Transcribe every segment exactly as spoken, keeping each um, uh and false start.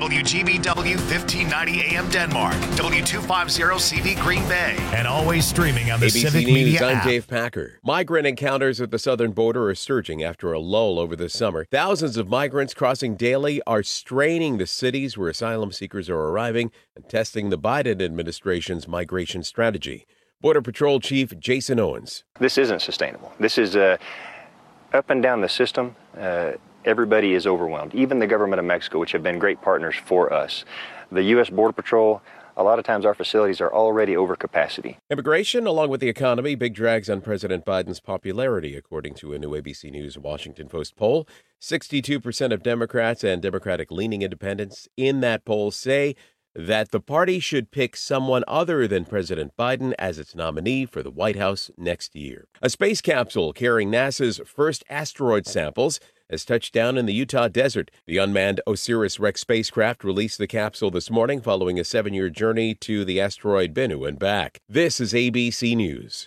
W G B W fifteen ninety A M Denmark, W two fifty C V Green Bay, and always streaming on the A B C Civic News, Media I'm app. Dave Packer. Migrant encounters at the southern border are surging after a lull over the summer. Thousands of migrants crossing daily are straining the cities where asylum seekers are arriving and testing the Biden administration's migration strategy. Border Patrol Chief Jason Owens. This isn't sustainable. This is uh, up and down the system. Uh, everybody is overwhelmed, even the government of Mexico, which have been great partners for us. The U S Border Patrol, a lot of times our facilities are already over capacity. Immigration, along with the economy, big drags on President Biden's popularity, according to a new A B C News Washington Post poll. sixty-two percent of Democrats and Democratic-leaning independents in that poll say that the party should pick someone other than President Biden as its nominee for the White House next year. A space capsule carrying NASA's first asteroid samples has touched down in the Utah desert. The unmanned OSIRIS-REx spacecraft released the capsule this morning following a seven-year journey to the asteroid Bennu and back. This is A B C News.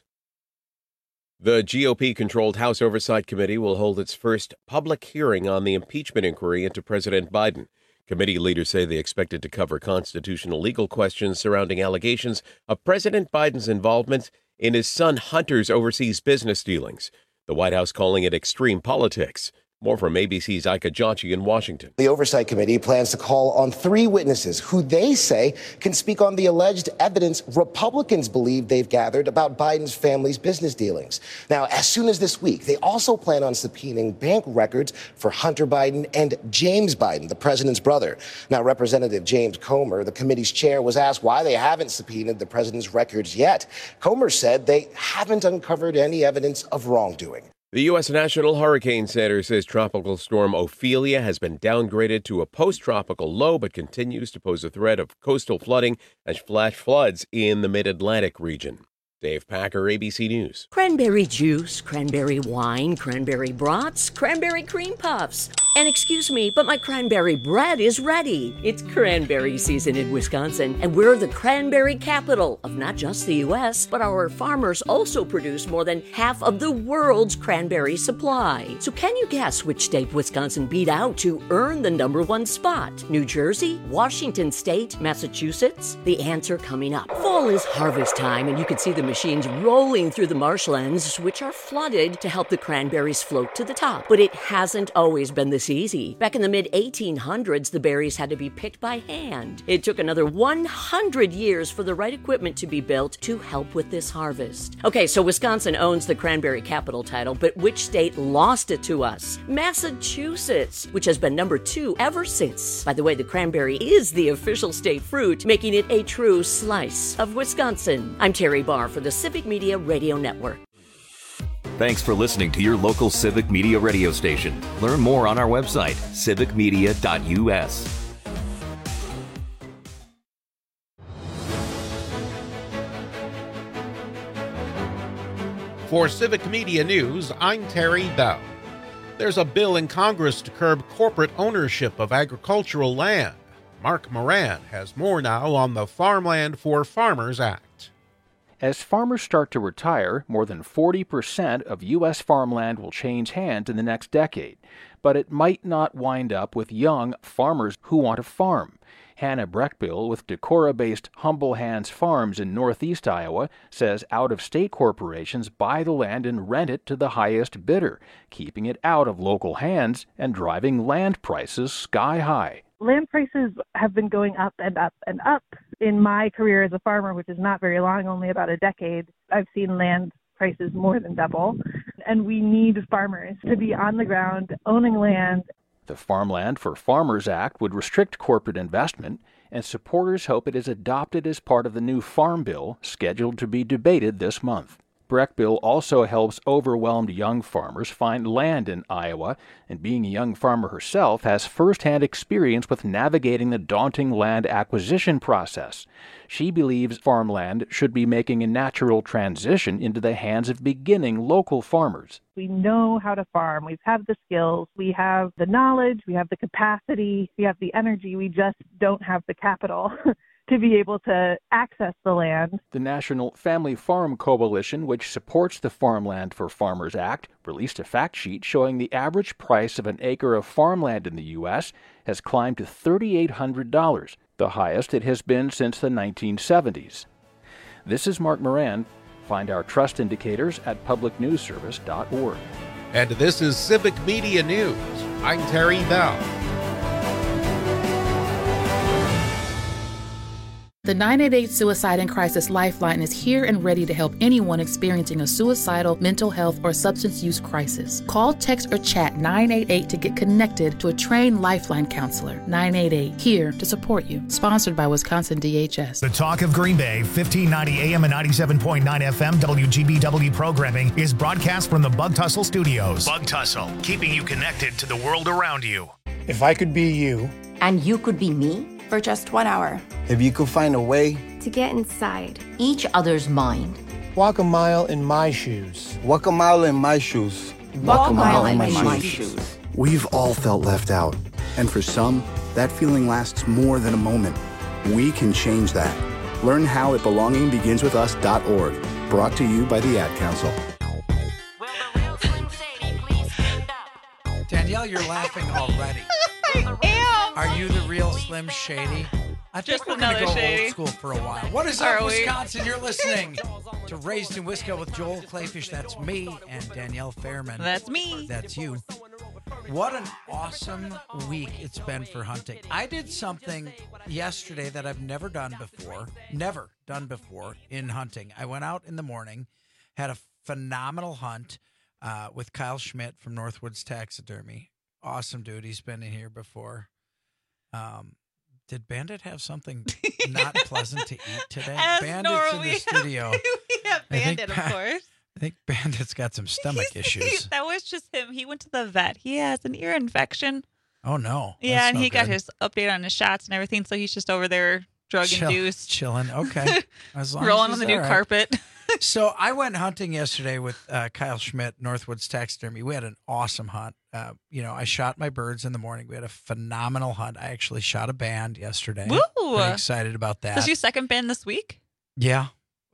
The G O P-controlled House Oversight Committee will hold its first public hearing on the impeachment inquiry into President Biden. Committee leaders say they expect it to cover constitutional legal questions surrounding allegations of President Biden's involvement in his son Hunter's overseas business dealings. The White House calling it extreme politics. More from A B C's Ika Jauchi in Washington. The Oversight Committee plans to call on three witnesses who they say can speak on the alleged evidence Republicans believe they've gathered about Biden's family's business dealings. Now, as soon as this week, they also plan on subpoenaing bank records for Hunter Biden and James Biden, the president's brother. Now, Representative James Comer, the committee's chair, was asked why they haven't subpoenaed the president's records yet. Comer said they haven't uncovered any evidence of wrongdoing. The U S. National Hurricane Center says Tropical Storm Ophelia has been downgraded to a post-tropical low but continues to pose a threat of coastal flooding and flash floods in the mid-Atlantic region. Dave Packer, A B C News. Cranberry juice, cranberry wine, cranberry brats, cranberry cream puffs. And excuse me, but my cranberry bread is ready. It's cranberry season in Wisconsin, and we're the cranberry capital of not just the U S, but our farmers also produce more than half of the world's cranberry supply. So can you guess which state Wisconsin beat out to earn the number one spot? New Jersey, Washington State, Massachusetts? The answer coming up. Fall is harvest time, and you can see the machines rolling through the marshlands, which are flooded to help the cranberries float to the top. But it hasn't always been this easy. Back in the mid eighteen hundreds, the berries had to be picked by hand. It took another one hundred years for the right equipment to be built to help with this harvest. Okay, so Wisconsin owns the cranberry capital title, but which state lost it to us? Massachusetts, which has been number two ever since. By the way, the cranberry is the official state fruit, making it a true slice of Wisconsin. I'm Terry Barr for the Civic Media Radio Network. Thanks for listening to your local Civic Media radio station. Learn more on our website, civic media dot u s. For Civic Media News, I'm Terry Dow. There's a bill in Congress to curb corporate ownership of agricultural land. Mark Moran has more now on the Farmland for Farmers Act. As farmers start to retire, more than forty percent of U S farmland will change hands in the next decade. But it might not wind up with young farmers who want to farm. Hannah Breckbill with Decorah-based Humble Hands Farms in northeast Iowa says out-of-state corporations buy the land and rent it to the highest bidder, keeping it out of local hands and driving land prices sky high. Land prices have been going up and up and up. In my career as a farmer, which is not very long, only about a decade, I've seen land prices more than double. And we need farmers to be on the ground, owning land. The Farmland for Farmers Act would restrict corporate investment, and supporters hope it is adopted as part of the new Farm Bill scheduled to be debated this month. Breckbill also helps overwhelmed young farmers find land in Iowa, and being a young farmer herself has firsthand experience with navigating the daunting land acquisition process. She believes farmland should be making a natural transition into the hands of beginning local farmers. We know how to farm. We have the skills. We have the knowledge. We have the capacity. We have the energy. We just don't have the capital to to be able to access the land. The National Family Farm Coalition, which supports the Farmland for Farmers Act, released a fact sheet showing the average price of an acre of farmland in the U S has climbed to three thousand eight hundred dollars, the highest it has been since the nineteen seventies. This is Mark Moran. Find our trust indicators at public news service dot org. And this is Civic Media News. I'm Terry Bell. The nine eight eight Suicide and Crisis Lifeline is here and ready to help anyone experiencing a suicidal, mental health, or substance use crisis. Call, text, or chat nine eight eight to get connected to a trained Lifeline counselor. nine eight eight, here to support you. Sponsored by Wisconsin D H S. The Talk of Green Bay, fifteen ninety A M and ninety-seven point nine F M W G B W programming is broadcast from the Bug Tussle Studios. Bug Tussle, keeping you connected to the world around you. If I could be you. And you could be me? For just one hour. If you could find a way to get inside each other's mind. Walk a mile in my shoes. Walk a mile in my shoes. Walk, Walk a mile, mile in my, my shoes. shoes. We've all felt left out. And for some, that feeling lasts more than a moment. We can change that. Learn how at belonging begins with us dot org. Brought to you by the Ad Council. Danielle, you're laughing already. I am. Are you the real Slim Shady? I think Just we're going to go shady. old school for a while. What is Are up, we? Wisconsin? You're listening to Raised in Wisco with Joel Clayfish. That's me. And Danielle Fairman. That's me. That's you. What an awesome week it's been for hunting. I did something yesterday that I've never done before. Never done before in hunting. I went out in the morning, had a phenomenal hunt uh, with Kyle Schmidt from Northwoods Taxidermy. Awesome dude. He's been in here before. Um, did Bandit have something not pleasant to eat today? As Bandit's normal, in the studio. We have, we have Bandit, I think, of course. I think Bandit's got some stomach He's, issues. He, that was just him. He went to the vet. He has an ear infection. Oh, no. Yeah, That's and no he got good. his update on his shots and everything, so he's just over there drug-induced. Chill, chilling. Okay. As long Rolling as on the he's new all right. carpet. So I went hunting yesterday with uh, Kyle Schmidt, Northwoods Taxidermy. We had an awesome hunt. Uh, you know, I shot my birds in the morning. We had a phenomenal hunt. I actually shot a band yesterday. Woo! Very excited about that. Does your second band this week? Yeah.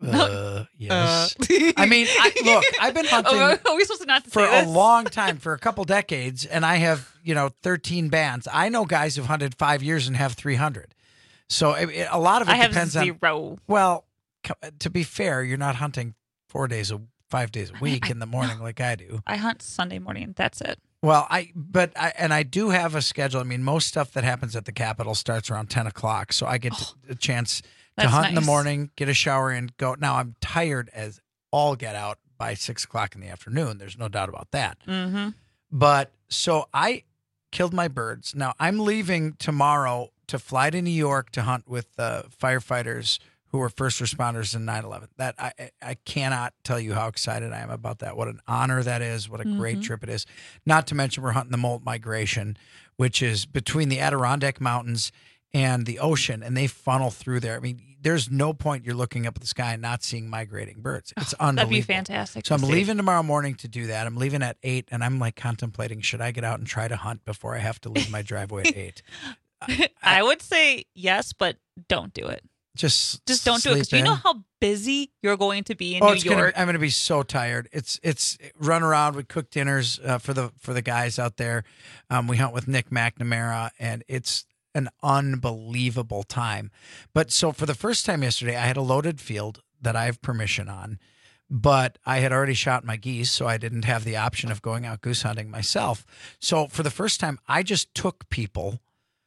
Uh, yes. Uh. I mean, I, look, I've been hunting Are we supposed to not to for say a this? long time, for a couple decades, and I have, you know, thirteen bands. I know guys who've hunted five years and have three hundred. So it, it, a lot of it I have depends zero. on. Well, co- to be fair, you're not hunting four days a five days a week I, in the morning like I do. I hunt Sunday morning. That's it. Well, I but I and I do have a schedule. I mean, most stuff that happens at the Capitol starts around ten o'clock, so I get Oh, a chance to that's hunt in the nice. morning, get a shower, and go. Now I'm tired as all get out by six o'clock in the afternoon. There's no doubt about that. Mm-hmm. But so I killed my birds. Now I'm leaving tomorrow to fly to New York to hunt with uh, firefighters who were first responders in nine eleven. That I I cannot tell you how excited I am about that. What an honor that is. What a Mm-hmm. great trip it is. Not to mention we're hunting the molt migration, which is between the Adirondack Mountains and the ocean, and they funnel through there. I mean, there's no point you're looking up at the sky and not seeing migrating birds. It's Oh, unbelievable. that'd be fantastic. So to I'm see. leaving tomorrow morning to do that. I'm leaving at eight, and I'm like contemplating, should I get out and try to hunt before I have to leave my driveway at eight? I, I would say yes, but don't do it. Just Just don't do it because sleep you know in. how busy you're going to be in Oh, New it's gonna, York. I'm going to be so tired. It's it's run around. We cook dinners uh, for the for the guys out there. Um, we hunt with Nick McNamara, and it's an unbelievable time. But so for the first time yesterday, I had a loaded field that I have permission on, but I had already shot my geese, so I didn't have the option of going out goose hunting myself. So for the first time, I just took people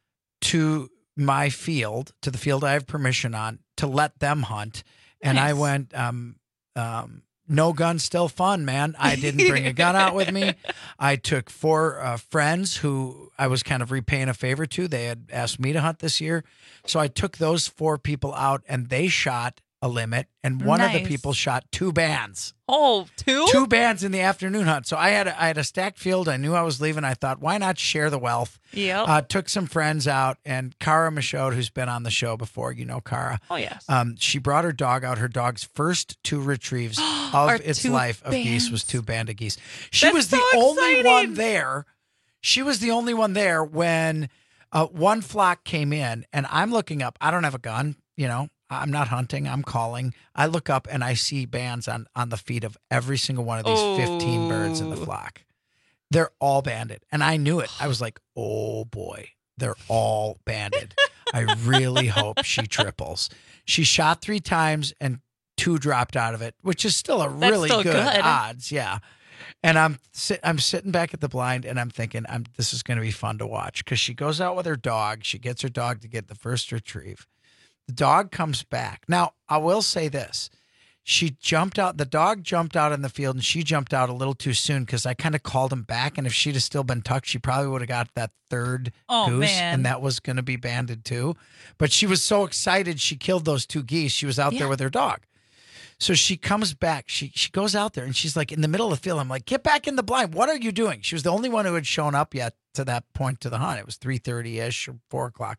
to my field, to the field I have permission on, to let them hunt. And I Nice. went, um, um, no gun, still fun, man. I didn't bring a gun out with me. I took four uh, friends who I was kind of repaying a favor to. They had asked me to hunt this year. So I took those four people out, and they shot a limit, and one of the Nice. people shot two bands. Oh, two? Two bands in the afternoon hunt. So I had a, I had a stacked field. I knew I was leaving. I thought, why not share the wealth? Yep. Uh, took some friends out, and Cara Michaud, who's been on the show before, you know Cara. Oh, yes. Um, she brought her dog out. Her dog's first two retrieves Are of its two life of geese bands. was two band of geese. She That's was the so only exciting. one there. She was the only one there when uh, one flock came in, and I'm looking up. I don't have a gun. you know, I'm not hunting. I'm calling. I look up and I see bands on, on the feet of every single one of these oh. fifteen birds in the flock. They're all banded. And I knew it. I was like, oh boy, they're all banded. I really hope she triples. She shot three times and two dropped out of it, which is still a That's really still good, good odds. Yeah. And I'm sit, I'm sitting back at the blind and I'm thinking, I'm this is going to be fun to watch because she goes out with her dog. She gets her dog to get the first retrieve. The dog comes back. Now, I will say this. She jumped out. The dog jumped out in the field and she jumped out a little too soon because I kind of called him back. And if she'd have still been tucked, she probably would have got that third oh, goose. Man. And that was going to be banded too. But she was so excited she killed those two geese. She was out yeah. there with her dog. So she comes back. She she goes out there and she's like in the middle of the field. I'm like, get back in the blind. What are you doing? She was the only one who had shown up yet to that point to the hunt. It was three thirty-ish or four o'clock.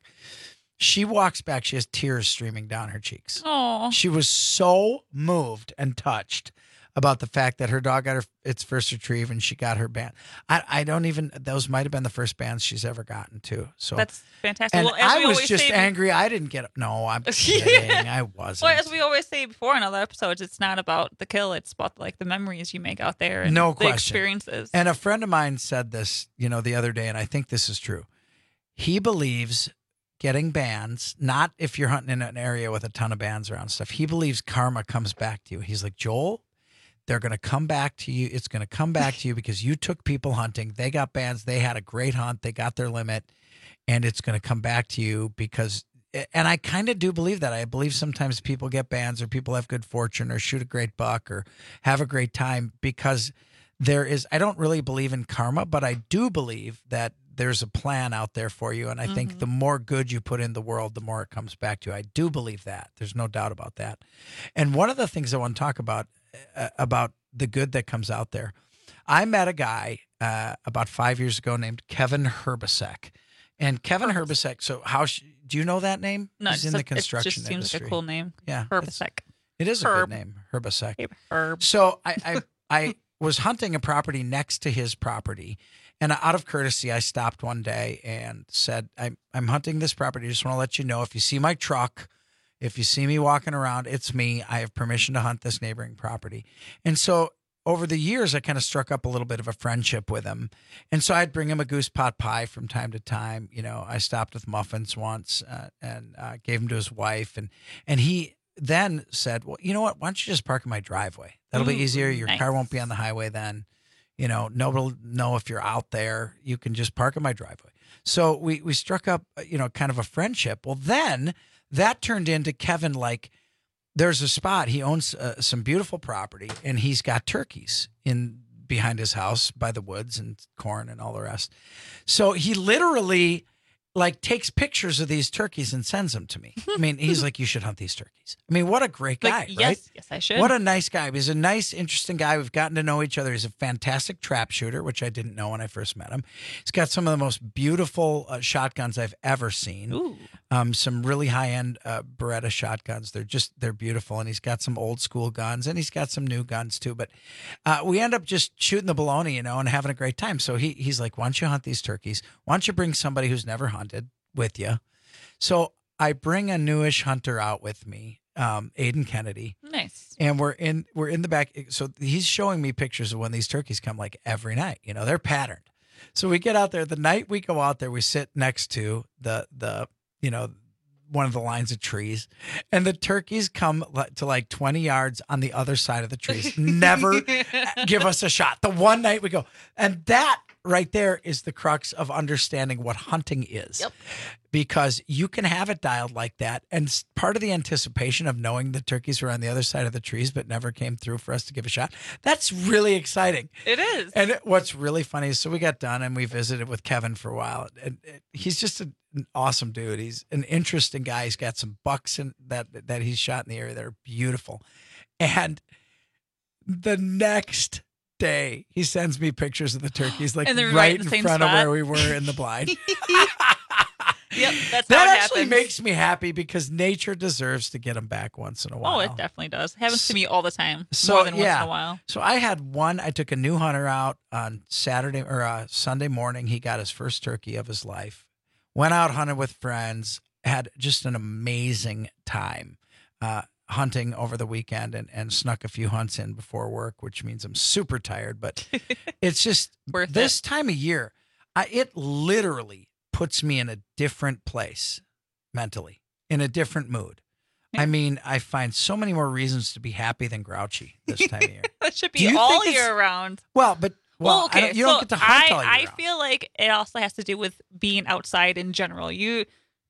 She walks back. She has tears streaming down her cheeks. Aww. She was so moved and touched about the fact that her dog got her its first retrieve and she got her band. I, I don't even, those might have been the first bands she's ever gotten to. So that's fantastic. And well, as I we was always just say, angry. I didn't get, no, I'm kidding. I wasn't. Well, as we always say before in other episodes, it's not about the kill. It's about like the memories you make out there and no the question. experiences. And a friend of mine said this, you know, the other day, and I think this is true. He believes getting bands, not if you're hunting in an area with a ton of bands around stuff. He believes karma comes back to you. He's like, Joel, they're going to come back to you. It's going to come back to you because you took people hunting. They got bands. They had a great hunt. They got their limit. And it's going to come back to you because, and I kind of do believe that. I believe sometimes people get bands or people have good fortune or shoot a great buck or have a great time because there is, I don't really believe in karma, but I do believe that there's a plan out there for you. And I mm-hmm. think the more good you put in the world, the more it comes back to you. I do believe that. There's no doubt about that. And one of the things I want to talk about, uh, about the good that comes out there, I met a guy uh, about five years ago named Kevin Herbisek. And Kevin Herbisek, so how, sh- do you know that name? No, He's in the construction industry. It just seems industry. like a cool name. Yeah. Herbisek. It is Herb. a good name, Herbisek. Hey, Herb. So I, I, I was hunting a property next to his property. And out of courtesy, I stopped one day and said, I'm, I'm hunting this property. I just want to let you know, if you see my truck, if you see me walking around, it's me. I have permission to hunt this neighboring property. And so over the years, I kind of struck up a little bit of a friendship with him. And so I'd bring him a goose pot pie from time to time. You know, I stopped with muffins once uh, and uh, gave them to his wife. And, and he then said, well, you know what? Why don't you just park in my driveway? That'll Ooh, be easier. Your nice. car won't be on the highway then. You know, nobody will know if you're out there. You can just park in my driveway. So we we struck up, you know, kind of a friendship. Well, then that turned into Kevin, like, there's a spot. He owns uh, some beautiful property, and he's got turkeys in behind his house by the woods and corn and all the rest. So he literally, like, takes pictures of these turkeys and sends them to me. I mean, he's like, you should hunt these turkeys. I mean, what a great guy, like, yes, right? Yes, I should. What a nice guy. He's a nice, interesting guy. We've gotten to know each other. He's a fantastic trap shooter, which I didn't know when I first met him. He's got some of the most beautiful uh, shotguns I've ever seen. Ooh. Um, some really high-end uh, Beretta shotguns. They're just, they're beautiful. And he's got some old school guns, and he's got some new guns too. But uh, we end up just shooting the baloney, you know, and having a great time. So he he's like, why don't you hunt these turkeys? Why don't you bring somebody who's never hunted with you? So I bring a newish hunter out with me, um, Aiden Kennedy. Nice. And we're in we're in the back. So he's showing me pictures of when these turkeys come, like every night. You know, they're patterned. So we get out there. The night we go out there, we sit next to the the you know one of the lines of trees, and the turkeys come to like twenty yards on the other side of the trees. Never give us a shot. The one night we go, and that right there is the crux of understanding what hunting is. Yep. Because you can have it dialed like that. And part of the anticipation of knowing the turkeys were on the other side of the trees but never came through for us to give a shot, that's really exciting. It is. And what's really funny is, so we got done and we visited with Kevin for a while. And he's just an awesome dude. He's an interesting guy. He's got some bucks in that, that he's shot in the area that are beautiful. And the next day, he sends me pictures of the turkeys, like right, right in front spot. of where we were in the blind. Yep, that's that how it actually happens. makes me happy because nature deserves to get them back once in a while. Oh, it definitely does. Happens to me all the time. So, more than yeah. once in a while. So I had one. I took a new hunter out on Saturday or uh, Sunday morning. He got his first turkey of his life. Went out hunting with friends. had just an amazing time uh, hunting over the weekend and, and snuck a few hunts in before work, which means I'm super tired. But it's just Worth this it. time of year, I, it literally puts me in a different place mentally, in a different mood. I mean, I find so many more reasons to be happy than grouchy this time of year. That should Do be you all think it's- year round. Well, but well, Well, I okay, don't, you so don't get to hunt I, all year I round. feel like it also has to do with being outside in general. You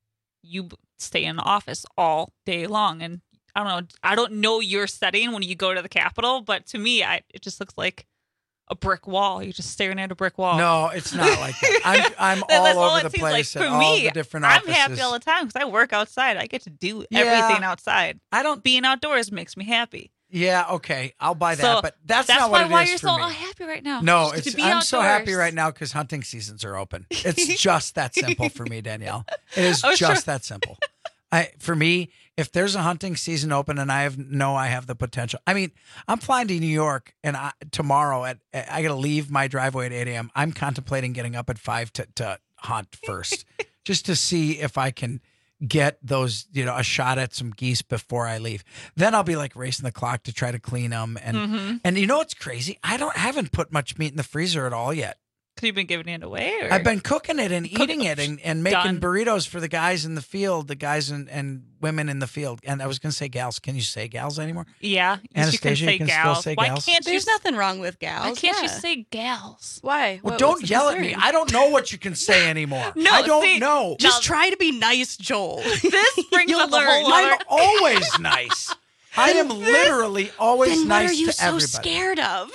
you stay in the office all day long, and I don't know. I don't know your setting when you go to the Capitol, but to me, I, it just looks like a brick wall. You're just staring at a brick wall. No, it's not like that. I'm I'm That's all all over it the seems like. place For at all me, the different I'm offices. happy all the time because I work outside. I get to do Yeah. everything outside. I don't. Being outdoors makes me happy. Yeah, okay, I'll buy that, So but that's, that's not why, what it why is you're for so me. unhappy right now. No, Just it's to be I'm so happy outdoors. right now because hunting seasons are open. It's just that simple for me, Danielle. It is I was just try- that simple. I for me, if there's a hunting season open and I have know I have the potential. I mean, I'm flying to New York and I, tomorrow at I got to leave my driveway at eight a.m. I'm contemplating getting up at five to to hunt first, just to see if I can get those, you know, a shot at some geese before I leave. Then I'll be like racing the clock to try to clean them. And Mhm. and you know what's crazy? I don't haven't put much meat in the freezer at all yet. Because you've been giving it away? Or? I've been cooking it and eating it and, and making Done. burritos for the guys in the field, the guys and, and women in the field. And I was going to say gals. Can you say gals anymore? Yeah. yes, you can Anastasia, say you can still gals. say Why gals? can't There's you, nothing wrong with gals. Why can't you yeah. say gals? Why? Well, What- don't what's the yell at me. concern? I don't know what you can say anymore. No, I don't see, know. Just try to be nice, Joel. This brings You'll up a learn. whole I'm other... always nice. I am literally always Then what nice are you to so everybody. scared of?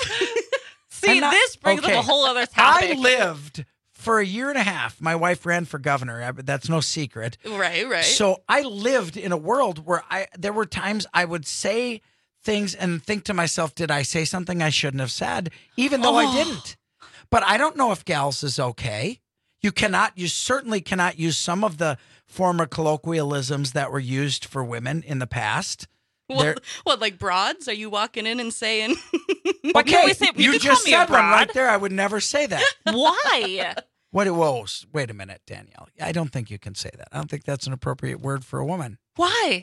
See, I'm not- this brings okay. up a whole other topic. I lived for a year and a half. My wife ran for governor. I- That's no secret. right, right. So I lived in a world where I there were times I would say things and think to myself, did I say something I shouldn't have said, even though I Oh. didn't? But I don't know if gals is okay. You cannot, you certainly cannot use some of the former colloquialisms that were used for women in the past. Well, They're- what, like broads? Are you walking in and saying, Why can't we say, you, you can just call me a said one right broad. there. I would never say that. Why? What? Whoa, wait a minute, Danielle. I don't think you can say that. I don't think that's an appropriate word for a woman. Why?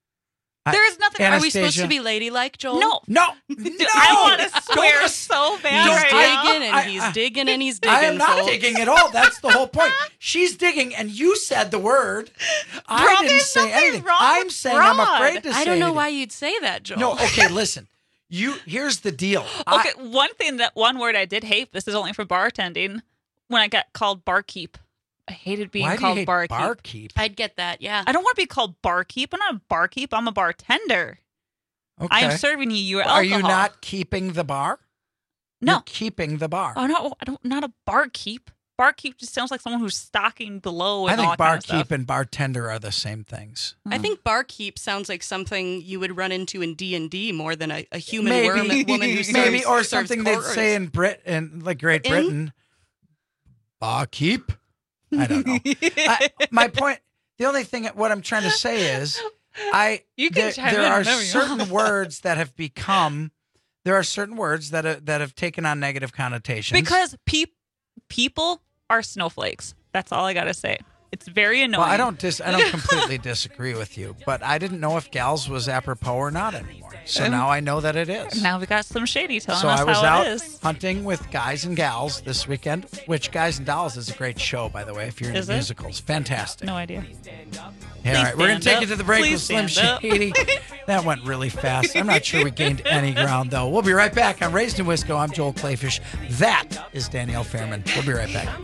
I- There is nothing. are we supposed Anastasia? to be ladylike, Joel? No. No, Dude, no. I want to swear Don't- so bad He's right now. digging and I- he's I- digging and he's digging. I am not folks. digging at all. That's the whole point. She's digging, and you said the word. I Bro, didn't there's say nothing anything. wrong I'm with saying I'm broad. afraid to say I don't know anything. why you'd say that, Joel. No, okay, listen. You here's the deal. I- Okay, one thing that one word I did hate. This is only for bartending. When I got called barkeep, I hated being why do you called hate barkeep. barkeep? I'd get that, yeah. I don't want to be called barkeep. I'm not a barkeep. I'm a bartender. Okay. I am serving you your Are alcohol. you not keeping the bar? No. You're keeping the bar. Oh no, I don't. Not a barkeep. Barkeep just sounds like someone who's stocking below. And I all think that kind of barkeep stuff. and bartender are the same things. I think barkeep sounds like something you would run into in D and D more than a, a human Maybe, worm, woman who serves, maybe, or serves something they'd quarters. say in Brit in like Great In? Britain. Barkeep. I don't know. I, my point. The only thing. What I'm trying to say is, I You can there, chime there in are whenever you certain want. words that have become. There are certain words that are, that have taken on negative connotations. because peop people are snowflakes. That's all I gotta say. It's very annoying. Well, I don't dis- I don't completely disagree with you, but I didn't know if gals was apropos or not anymore. So Um, now I know that it is. Now we got some shady telling So us I was how out it is. hunting with guys and gals this weekend, which Guys and Dolls is a great show, by the way, if you're into Is it? musicals. Fantastic. No idea. Yeah, all right, we're going to stand take up. it to the break Please with Slim stand up. Shady. That went really fast. I'm not sure we gained any ground, though. We'll be right back. I'm Raised in Wisco. I'm Joel Clayfish. That is Danielle Fairman. We'll be right back.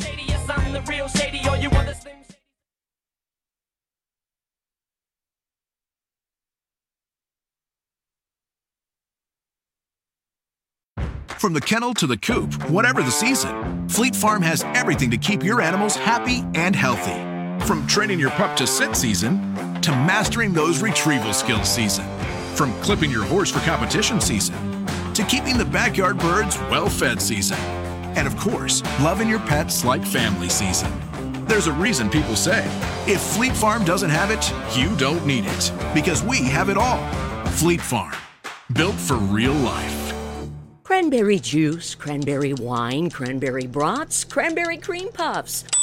From the kennel to the coop, whatever the season, Fleet Farm has everything to keep your animals happy and healthy. From training your pup to sit season, to mastering those retrieval skills season. From clipping your horse for competition season, to keeping the backyard birds well-fed season. And of course, loving your pets like family season. There's a reason people say, if Fleet Farm doesn't have it, you don't need it. Because we have it all. Fleet Farm, built for real life. Cranberry juice, cranberry wine, cranberry brats, cranberry cream puffs.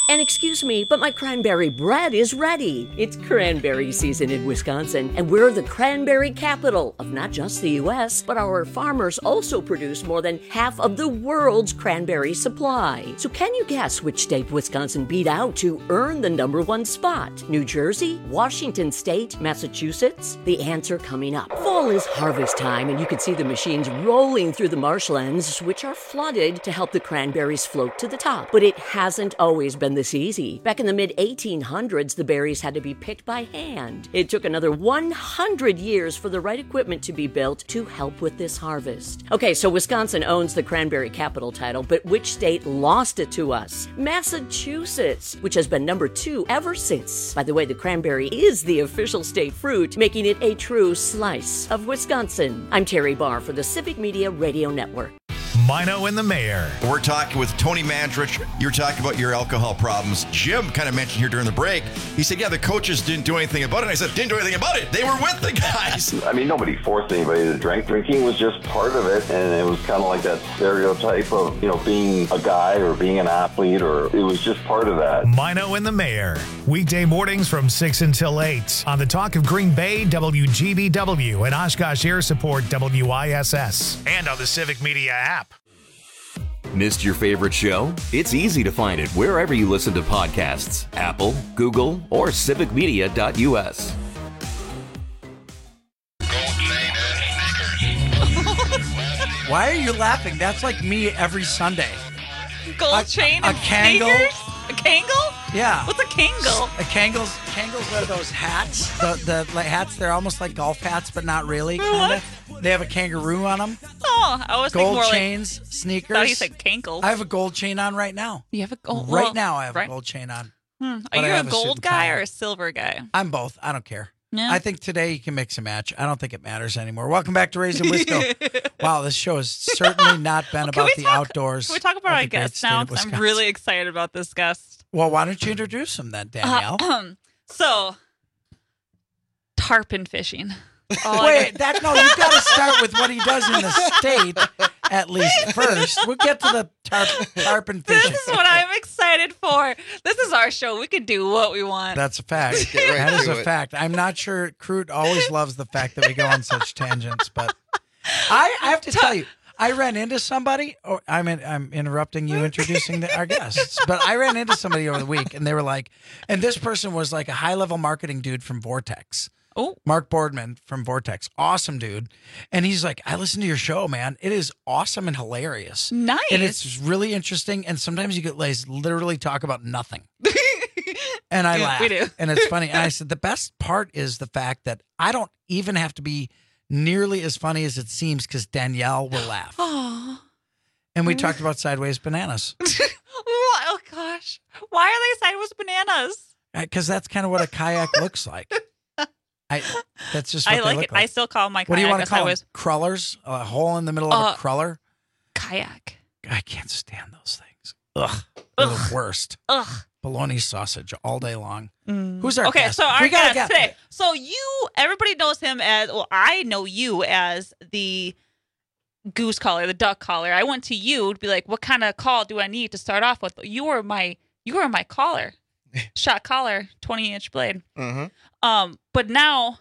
And excuse me, but my cranberry bread is ready. It's cranberry season in Wisconsin, and we're the cranberry capital of not just the U S, but our farmers also produce more than half of the world's cranberry supply. So can you guess which state Wisconsin beat out to earn the number one spot? New Jersey, Washington State, Massachusetts? The answer coming up. Fall is harvest time, and you can see the machines rolling through the marshlands, which are flooded to help the cranberries float to the top. But it hasn't always been this easy. Back in the mid eighteen hundreds, the berries had to be picked by hand. It took another one hundred years for the right equipment to be built to help with this harvest. Okay, so Wisconsin owns the cranberry capital title, but which state lost it to us? Massachusetts, which has been number two ever since. By the way, the cranberry is the official state fruit, making it a true slice of Wisconsin. I'm Terry Barr for the Civic Media Radio Network. Mino and the Mayor. We're talking with Tony Mandrich. You're talking about your alcohol problems. Jim kind of mentioned here during the break. He said, yeah, the coaches didn't do anything about it. And I said, didn't do anything about it. They were with the guys. I mean, nobody forced anybody to drink. Drinking was just part of it. And it was kind of like that stereotype of, you know, being a guy or being an athlete, or it was just part of that. Mino and the Mayor. Weekday mornings from six until eight on the Talk of Green Bay, W G B W, and Oshkosh Air Support, W I S S, and on the Civic Media app. Missed your favorite show? It's easy to find it wherever you listen to podcasts. Apple, Google, or civic media dot U S. Why are you laughing? That's like me every Sunday. Gold a, chain a and Kangol. sneakers? A Kangol? Yeah. What's a Kangol? A Kangles, Kangles are those hats. The the like, hats, they're almost like golf hats, but not really. Kinda. They have a kangaroo on them. Oh, I was gold more chains, like, sneakers. Thought you said Kankles. I have a gold chain on right now. You have a gold Right well, now, I have right. a gold chain on. Hmm. But Are I you a have a suit gold and guy tie. or a silver guy? I'm both. I don't care. Yeah. I think today you can mix and match. I don't think it matters anymore. Welcome back to Raising Wisco. Wow, this show has certainly not been about the talk, outdoors. Can we talk about of our the great guest state now? of 'Cause I'm Wisconsin. really excited about this guest. Well, why don't you introduce him then, Danielle? Uh, so, tarpon fishing. Oh, Wait, that no, you've got to start with what he does in the state at least first. We'll get to the tarp, tarpon fishing. This is what I'm excited for. This is our show. We can do what we want. That's a fact. Get right that is to a it. fact. I'm not sure. Crute always loves the fact that we go on such tangents, but I, I have to tell you, I ran into somebody. Or I'm in, I'm interrupting you introducing the, our guests, but I ran into somebody over the week, and they were like, and this person was like a high level marketing dude from Vortex. Oh, Mark Boardman from Vortex, awesome dude, and he's like, I listen to your show, man. It is awesome and hilarious. Nice, and it's really interesting. And sometimes you get guys literally talk about nothing. And I Yeah, laugh. we do. And it's funny. And I said, the best part is the fact that I don't even have to be nearly as funny as it seems because Danielle will laugh. Oh. And we talked about sideways bananas Oh gosh, why are they sideways bananas? because that's kind of what a kayak looks like. I that's just what I they like look it. like. I still call my kayak What do you want a to call them? sideways Crullers? A hole in the middle of Uh, a cruller? kayak. I can't stand those things. Ugh. They're the worst. Ugh. Bologna sausage all day long. Mm. Who's our okay, guest? so our We got a guest today. So you, everybody knows him as, well, I know you as the goose caller, the duck caller. I went to you to be like, what kind of call do I need to start off with? You were my, you were my caller, shot caller, twenty inch blade. Mm-hmm. Um, but now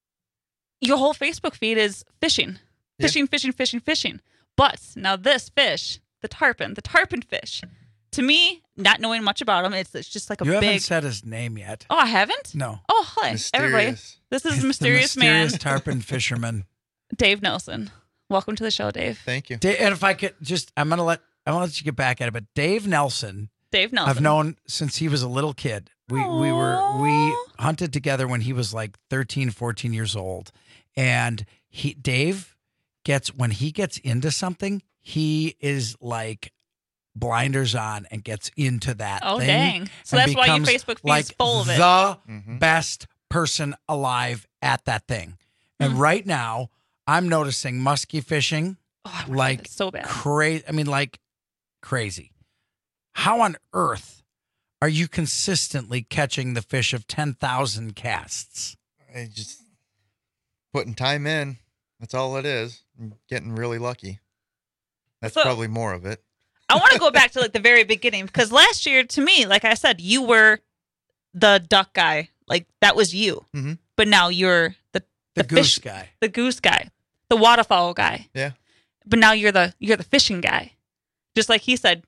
your whole Facebook feed is fishing, Yeah. fishing, fishing, fishing, fishing. But now this fish, the tarpon, the tarpon fish, to me, not knowing much about him, it's, it's just like a You big. haven't said his name yet. Oh, I haven't? No. Oh, hi, everybody. Mysterious. This is It's mysterious, the mysterious man, tarpon fisherman. Dave Nelson. Welcome to the show, Dave. Thank you. Da- and if I could just, I'm gonna let I want to let you get back at it, but Dave Nelson, Dave Nelson. I've known since he was a little kid. We we were we hunted together when he was like thirteen, fourteen years old, and he Dave gets when he gets into something, he is like blinders on and gets into that. Oh, thing dang. So and that's why your becomes Facebook feed like is full of it. The Mhm. best person alive at that thing. And Hmm. right now, I'm noticing musky fishing Oh, I wanna do like this so bad. crazy. I mean, like crazy. How on earth are you consistently catching the fish of ten thousand casts? I just putting time in. That's all it is. I'm getting really lucky. That's So- probably more of it. I want to go back to like the very beginning because last year, to me, like I said, you were the duck guy. Like that was you. Mhm. But now you're the The, the goose fish, guy. the goose guy, the waterfowl guy. Yeah. But now you're the you're the fishing guy. Just like he said,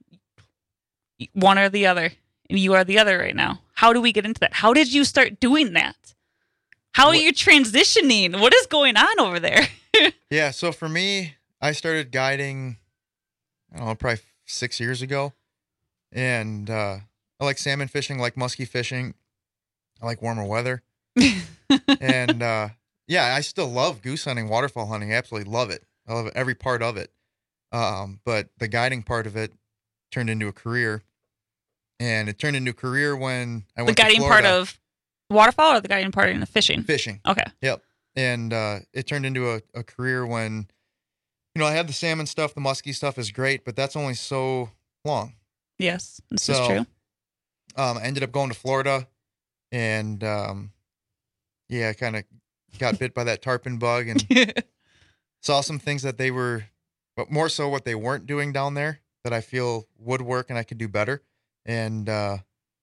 one or the other, and you are the other right now. How do we get into that? How did you start doing that? How What- are you transitioning? What is going on over there? Yeah, so for me, I started guiding, I don't know, probably six years ago. And uh, I like salmon fishing, I like muskie fishing. I like warmer weather. and uh, yeah, I still love goose hunting, waterfowl hunting. I absolutely love it. I love every part of it. Um, but the guiding part of it turned into a career. And it turned into a career when I The went to guiding Florida. part of waterfowl or the guiding part in the fishing? Fishing. Okay. Yep. And uh, it turned into a, a career when, you know, I had the salmon stuff, the muskie stuff is great, but that's only so long. Yes, this so, is true. Um, I ended up going to Florida and, um, yeah, I kind of got bit by that tarpon bug and saw some things that they were, but more so what they weren't doing down there that I feel would work and I could do better. And uh,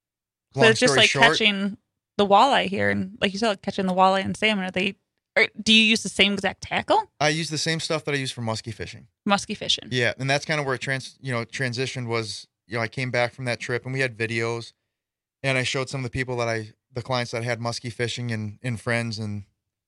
So long it's just story like short, catching the walleye here, and like you said, catching the walleye and salmon. Are they? Or do you use the same exact tackle? I use the same stuff that I use for muskie fishing. Muskie fishing. Yeah, and that's kind of where it trans, you know, transitioned was, you know, I came back from that trip and we had videos, and I showed some of the people that I, the clients that had muskie fishing and, and friends, and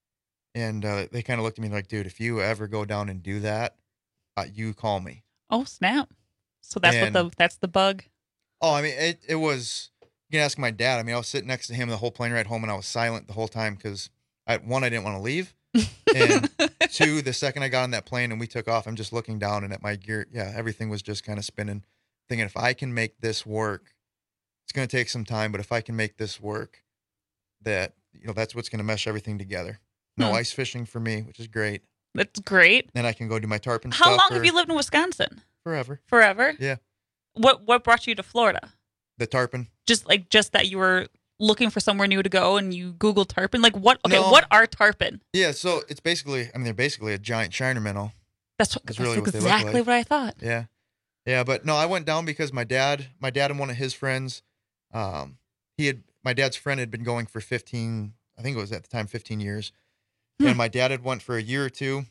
and uh, they kind of looked at me like, dude, if you ever go down and do that, uh, you call me. Oh snap! So that's And- what the that's the bug. Oh, I mean, it it was. You can ask my dad. I mean, I was sitting next to him the whole plane ride home, and I was silent the whole time because, I, one, I didn't want to leave, and two, the second I got on that plane and we took off, I'm just looking down and at my gear. Yeah, everything was just kind of spinning, thinking if I can make this work, it's going to take some time, but if I can make this work, that you know that's what's going to mesh everything together. No Hmm. ice fishing for me, which is great. That's great. Then I can go do my tarpon How stuff long for have you lived in Wisconsin? Forever. Forever. Yeah, What what brought you to Florida? the tarpon. Just like just that you were looking for somewhere new to go and you Googled tarpon. Like what? Okay, No. what are tarpon? Yeah, so it's basically, I mean, they're basically a giant Shiner minnow. That's what. That's That's really what they look exactly like. what I thought. Yeah. Yeah, but no, I went down because my dad, my dad and one of his friends, um, he had, my dad's friend had been going for fifteen, I think it was at the time fifteen years. Hmm. And my dad had went for a year or two.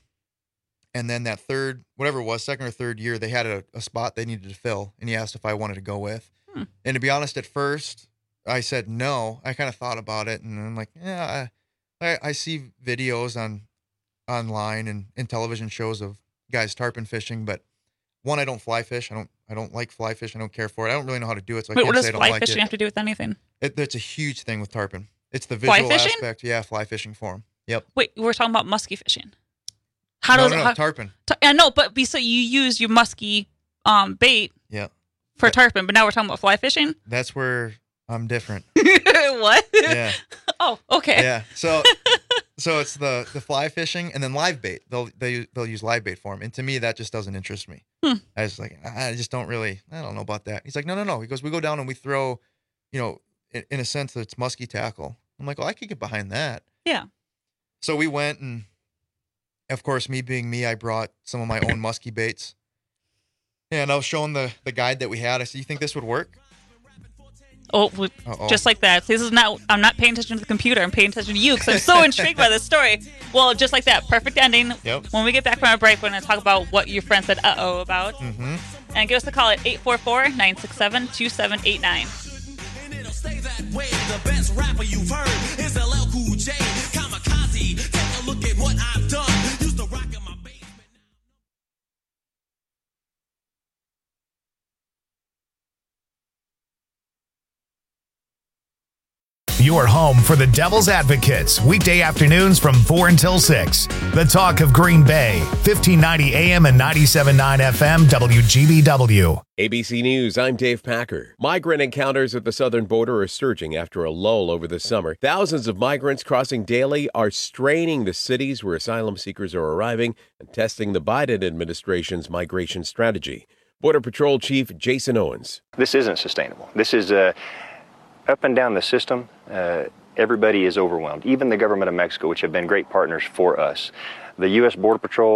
And then that third, whatever it was, second or third year, they had a, a spot they needed to fill. And he asked if I wanted to go with. Hmm. And to be honest, at first, I said no. I kind of thought about it. And I'm like, yeah, I, I, I see videos on online and in television shows of guys tarpon fishing, but one, I don't fly fish. I don't. I don't like fly fish. I don't care for it. I don't really know how to do it, so I Wait, can't what does say I don't fly like fishing it. have to do with anything? it. It's a huge thing with tarpon. It's the Fly visual fishing? aspect. Yeah, fly fishing for them. Yep. Wait, we're talking about muskie fishing. How no, does no, no, how, tarpon? ta- I know, but be so you use your muskie um bait Yeah, for tarpon, but now we're talking about fly fishing. that's where I'm different. What? Yeah, Oh, okay. yeah. So, so it's the the fly fishing and then live bait. They'll they they'll use live bait for them, and to me that just doesn't interest me. Hmm. I was like, I just don't really. I don't know about that. He's like, no, no, no. He goes, we go down and we throw, you know, in, in a sense it's musky tackle. I'm like, well, I could get behind that. Yeah. So we went, and of course, me being me, I brought some of my own musky baits. And I was showing the the guide that we had. I said, "You think this would work?" Oh, w- Uh-oh. just like that. This is not. I'm not paying attention to the computer. I'm paying attention to you because I'm so intrigued by this story. Well, just like that, perfect ending. Yep. When we get back from our break, we're going to talk about what your friend said "uh oh" about, Mm-hmm. and give us a call at eight four four, nine six seven, two seven eight nine. Stay that way. The best rapper you've heard is L L Cool J. Kamikaze. Take a look at what I've done. Used to rock in my basement. Your home for the Devil's Advocates, weekday afternoons from four until six. The Talk of Green Bay, fifteen ninety A M and ninety-seven point nine F M, W G B W. A B C News, I'm Dave Packer. Migrant encounters at the southern border are surging after a lull over the summer. Thousands of migrants crossing daily are straining the cities where asylum seekers are arriving and testing the Biden administration's migration strategy. Border Patrol Chief Jason Owens. This isn't sustainable. This is uh, up and down the system. Uh, everybody is overwhelmed. Even the government of Mexico, which have been great partners for us. The U S Border Patrol,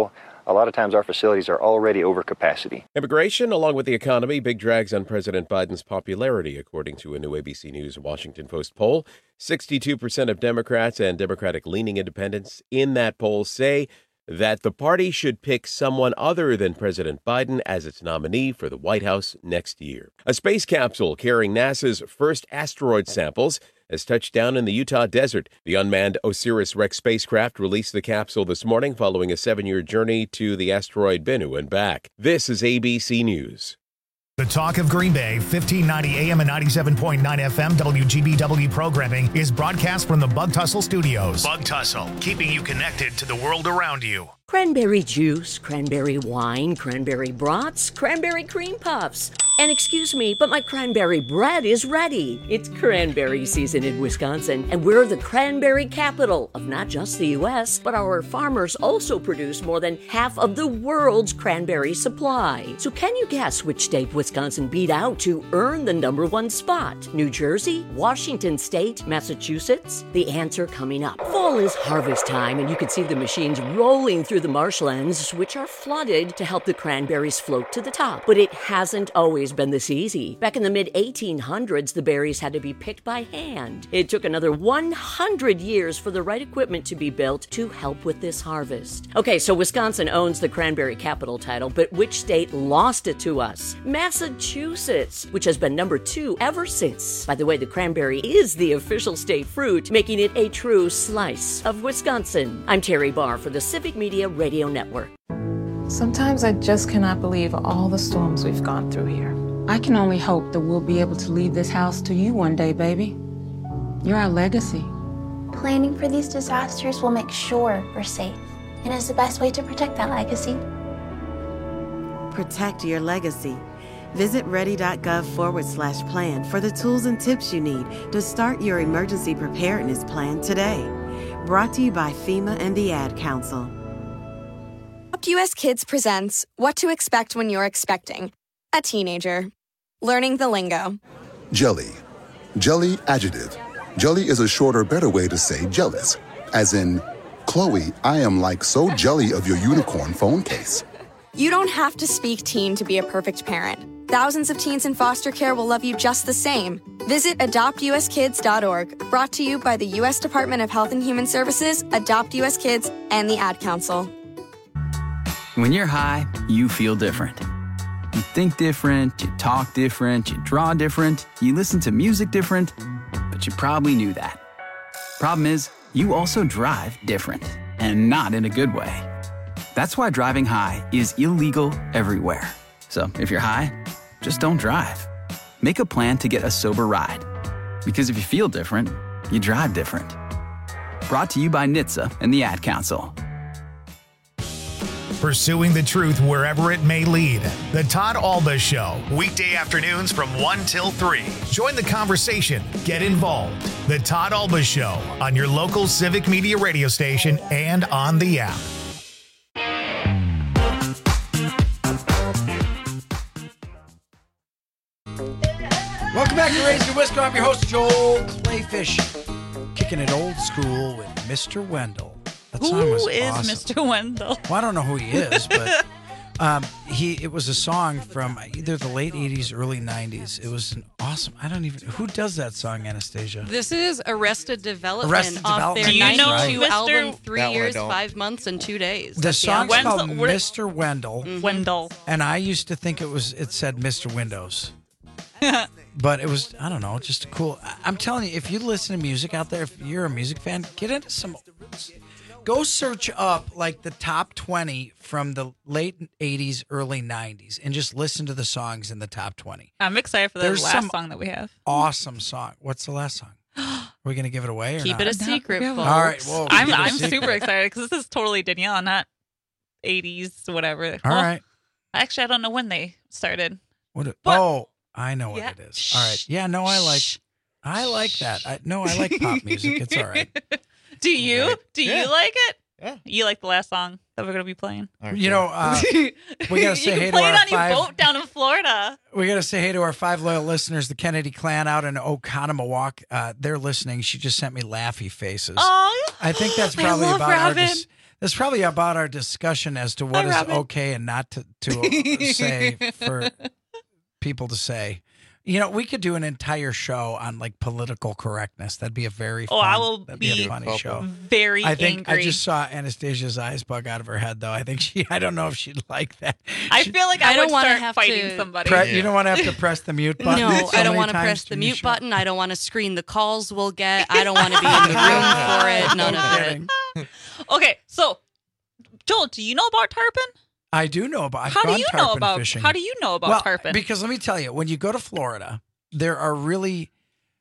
A lot of times our facilities are already over capacity. Immigration, along with the economy, big drags on President Biden's popularity, according to a new A B C News Washington Post poll. sixty-two percent of Democrats and Democratic-leaning independents in that poll say that the party should pick someone other than President Biden as its nominee for the White House next year. A space capsule carrying NASA's first asteroid samples has touched down in the Utah desert. The unmanned OSIRIS-REx spacecraft released the capsule this morning following a seven-year journey to the asteroid Bennu and back. This is A B C News. The Talk of Green Bay, fifteen ninety A M and ninety-seven point nine F M W G B W programming is broadcast from the Bug Tussle Studios. Bug Tussle, keeping you connected to the world around you. Cranberry juice, cranberry wine, cranberry brats, cranberry cream puffs. And excuse me, but my cranberry bread is ready. It's cranberry season in Wisconsin, and we're the cranberry capital of not just the U S, but our farmers also produce more than half of the world's cranberry supply. So can you guess which state Wisconsin beat out to earn the number one spot? New Jersey? Washington State? Massachusetts? The answer coming up. Fall is harvest time, and you can see the machines rolling through the marshlands, which are flooded to help the cranberries float to the top. But it hasn't always been this easy. Back in the mid eighteen hundreds, the berries had to be picked by hand. It took another one hundred years for the right equipment to be built to help with this harvest. Okay, so Wisconsin owns the cranberry capital title, but which state lost it to us? Massachusetts, which has been number two ever since. By the way, the cranberry is the official state fruit, making it a true slice of Wisconsin. I'm Terry Barr for the Civic Media Radio Network. Sometimes I just cannot believe all the storms we've gone through here. I can only hope that we'll be able to leave this house to you one day, baby. You're our legacy. Planning for these disasters will make sure we're safe, and is the best way to protect that legacy. Protect your legacy. Visit ready.gov forward slash plan for the tools and tips you need to start your emergency preparedness plan today. Brought to you by FEMA and the Ad Council. U S Kids presents What to Expect When You're Expecting a Teenager. Learning the lingo. Jelly. Jelly adjective. Jelly is a shorter, better way to say jealous. As in, Chloe, I am like so jelly of your unicorn phone case. You don't have to speak teen to be a perfect parent. Thousands of teens in foster care will love you just the same. Visit adopt u s kids dot org. Brought to you by the U S Department of Health and Human Services, Adopt U S Kids, and the Ad Council. When you're high, you feel different. You think different, you talk different, you draw different, you listen to music different, but you probably knew that. Problem is, you also drive different, and not in a good way. That's why driving high is illegal everywhere. So if you're high, just don't drive. Make a plan to get a sober ride. Because if you feel different, you drive different. Brought to you by N H T S A and the Ad Council. Pursuing the truth wherever it may lead. The Todd Alba Show, weekday afternoons from one till three. Join the conversation. Get involved. The Todd Alba Show on your local Civic Media radio station and on the app. Welcome back to Raised in Wisconsin. I'm your host, Joel Clayfish. Kicking it old school with Mister Wendell. That song Who was is awesome. Mister Wendell? Well, I don't know who he is, but um, he it was a song from either the late eighties, early nineties. It was an awesome. I don't even who does that song, Anastasia. This is Arrested Development Arrested off Development. their Do you know ninety-two Mister album, Three That one I Years, don't. Five Months, and Two Days. The That's song's album. called Mister Wendell. Wendell. And I used to think it was it said Mister Windows. But it was, I don't know, just a cool. I- I'm telling you, if you listen to music out there, if you're a music fan, get into some. Go search up like the top twenty from the late eighties, early nineties, and just listen to the songs in the top twenty. I'm excited for the There's last some song that we have. Awesome song. What's the last song? Are we going to give it away or Keep not? it a secret, All folks. All right. Well, I'm keep it a I'm secret. super excited because this is totally Danielle, not eighties, whatever. All right. Actually, I don't know when they started. What? it- But- oh, I know what Yeah. it is. All right. Yeah. No, I like. I like that. I no, I like pop music. It's all right. Do you? Do Yeah. you like it? Yeah. You like the last song that we're going to be playing? You know, uh, we got to say you hey can to play our it on five. your boat down in Florida. We got to say hey to our five loyal listeners, the Kennedy clan out in Oconomowoc. Uh, they're listening. She just sent me laughy faces. Oh, I think that's I probably love about our Robin. dis- That's probably about our discussion as to what Hi, is Robin. okay and not to, to say for people to say. You know, we could do an entire show on like political correctness. That'd be a very Oh, fun, I will that'd be be a funny show. very I think angry. I just saw Anastasia's eyes bug out of her head, though. I think she. I don't know if she'd like that. I feel like I, I don't would wanna start have fighting to- somebody. Pre- You don't want to have to press the mute button. No, so I don't many want to times press the during mute show. button. I don't want to screen the calls we'll get. I don't want to be in the room for it. None of it. Okay, so Joel, do you know about tarpon? I do know about. I've How do gone you know tarpon about? fishing. How do you know about well, tarpon? Because let me tell you, when you go to Florida, there are really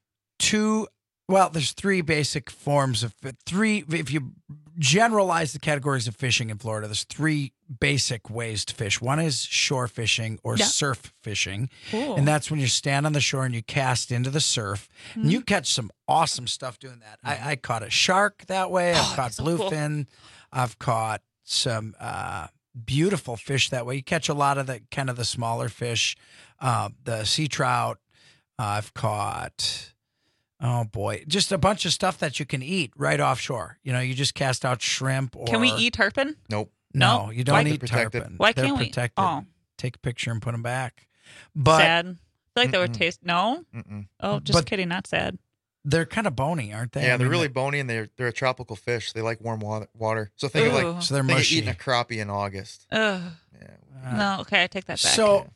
two. Well, there's three basic forms of three. If you generalize the categories of fishing in Florida, there's three basic ways to fish. One is shore fishing or Yeah. surf fishing, Cool. and that's when you stand on the shore and you cast into the surf, Mm-hmm. and you catch some awesome stuff doing that. I, I caught a shark that way. I've Oh, caught so cool. bluefin. I've caught some uh, beautiful fish that way. You catch a lot of the kind of the smaller fish, uh, the sea trout. Uh, I've caught, oh boy, just a bunch of stuff that you can eat right offshore. You know, you just cast out shrimp. Or Can we eat tarpon? Nope. No, No? you don't Why- eat They're protected. tarpon. Why They're can't we? protected. Oh. Take a picture and put them back. But sad. I feel like they would Mm-mm. taste. No. Mm-mm. Oh, just But- kidding. Not sad. they're kind of bony, aren't they? Yeah, I they're mean, really bony and they're they're a tropical fish. They like warm water. water. So think of Ooh. like So they're think of mushy. eating a crappie in August. Ugh. Yeah. No. Okay, I take that back. So,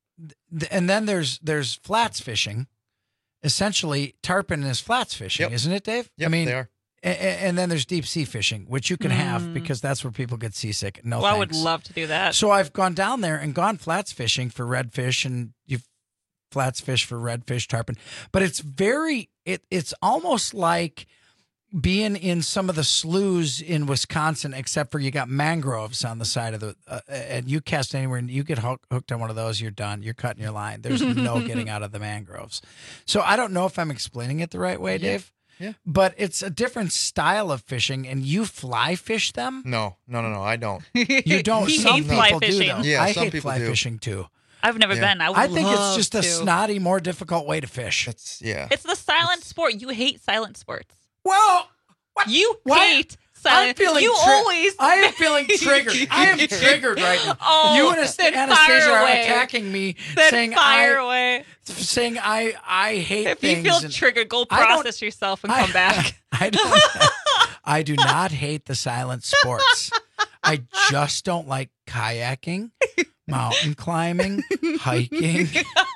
th- and then there's there's flats fishing. Essentially, tarpon is flats fishing, Yep. isn't it, Dave? Yep, I mean, they are. a- a- and then there's deep sea fishing, which you can have Mm. because that's where people get seasick. No, well, I would thanks. love to do that. So I've gone down there and gone flats fishing for redfish, and you've flats fish for redfish, tarpon. But it's very, it it's almost like being in some of the sloughs in Wisconsin, except for you got mangroves on the side of the, uh, and you cast anywhere and you get hook, hooked on one of those, you're done. You're cutting your line. There's no getting out of the mangroves. So I don't know if I'm explaining it the right way, Dave. Yeah. But it's a different style of fishing, and you fly fish them. No, no, no, no. I don't. You don't. He Some hates people fly do fishing. though. Yeah, I some hate people fly do. fishing too. I've never Yeah. been. I would I think it's love just a to. snotty, more difficult way to fish. That's yeah. It's the silent sport. You hate silent sports. Well, You Why- hate I'm silent. feeling. You tri- always. I am feeling triggered. I am triggered right now. Oh, you and then Anastasia fire are away. attacking me, Then saying fire I, away. saying I, I hate If things. you feel and triggered, go I don't- process yourself and I- come back. I don't. I do not hate the silent sports. I just don't like kayaking, mountain climbing, hiking.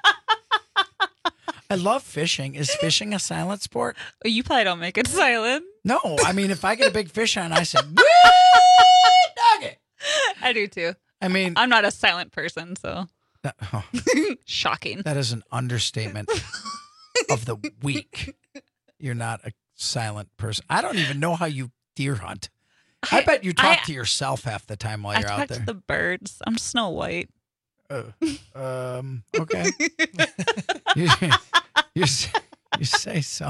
I love fishing. Is fishing a silent sport? You probably don't make it silent. No. I mean, if I get a big fish on, I say, "Woo, nugget." I do too. I mean, I'm not a silent person, so that, oh, shocking. that is an understatement of the week. You're not a silent person. I don't even know how you deer hunt. I, I- bet you talk I- to yourself half the time while I you're talk out there. to the birds. I'm Snow White. Uh, um. Okay. you, you, s- you say so.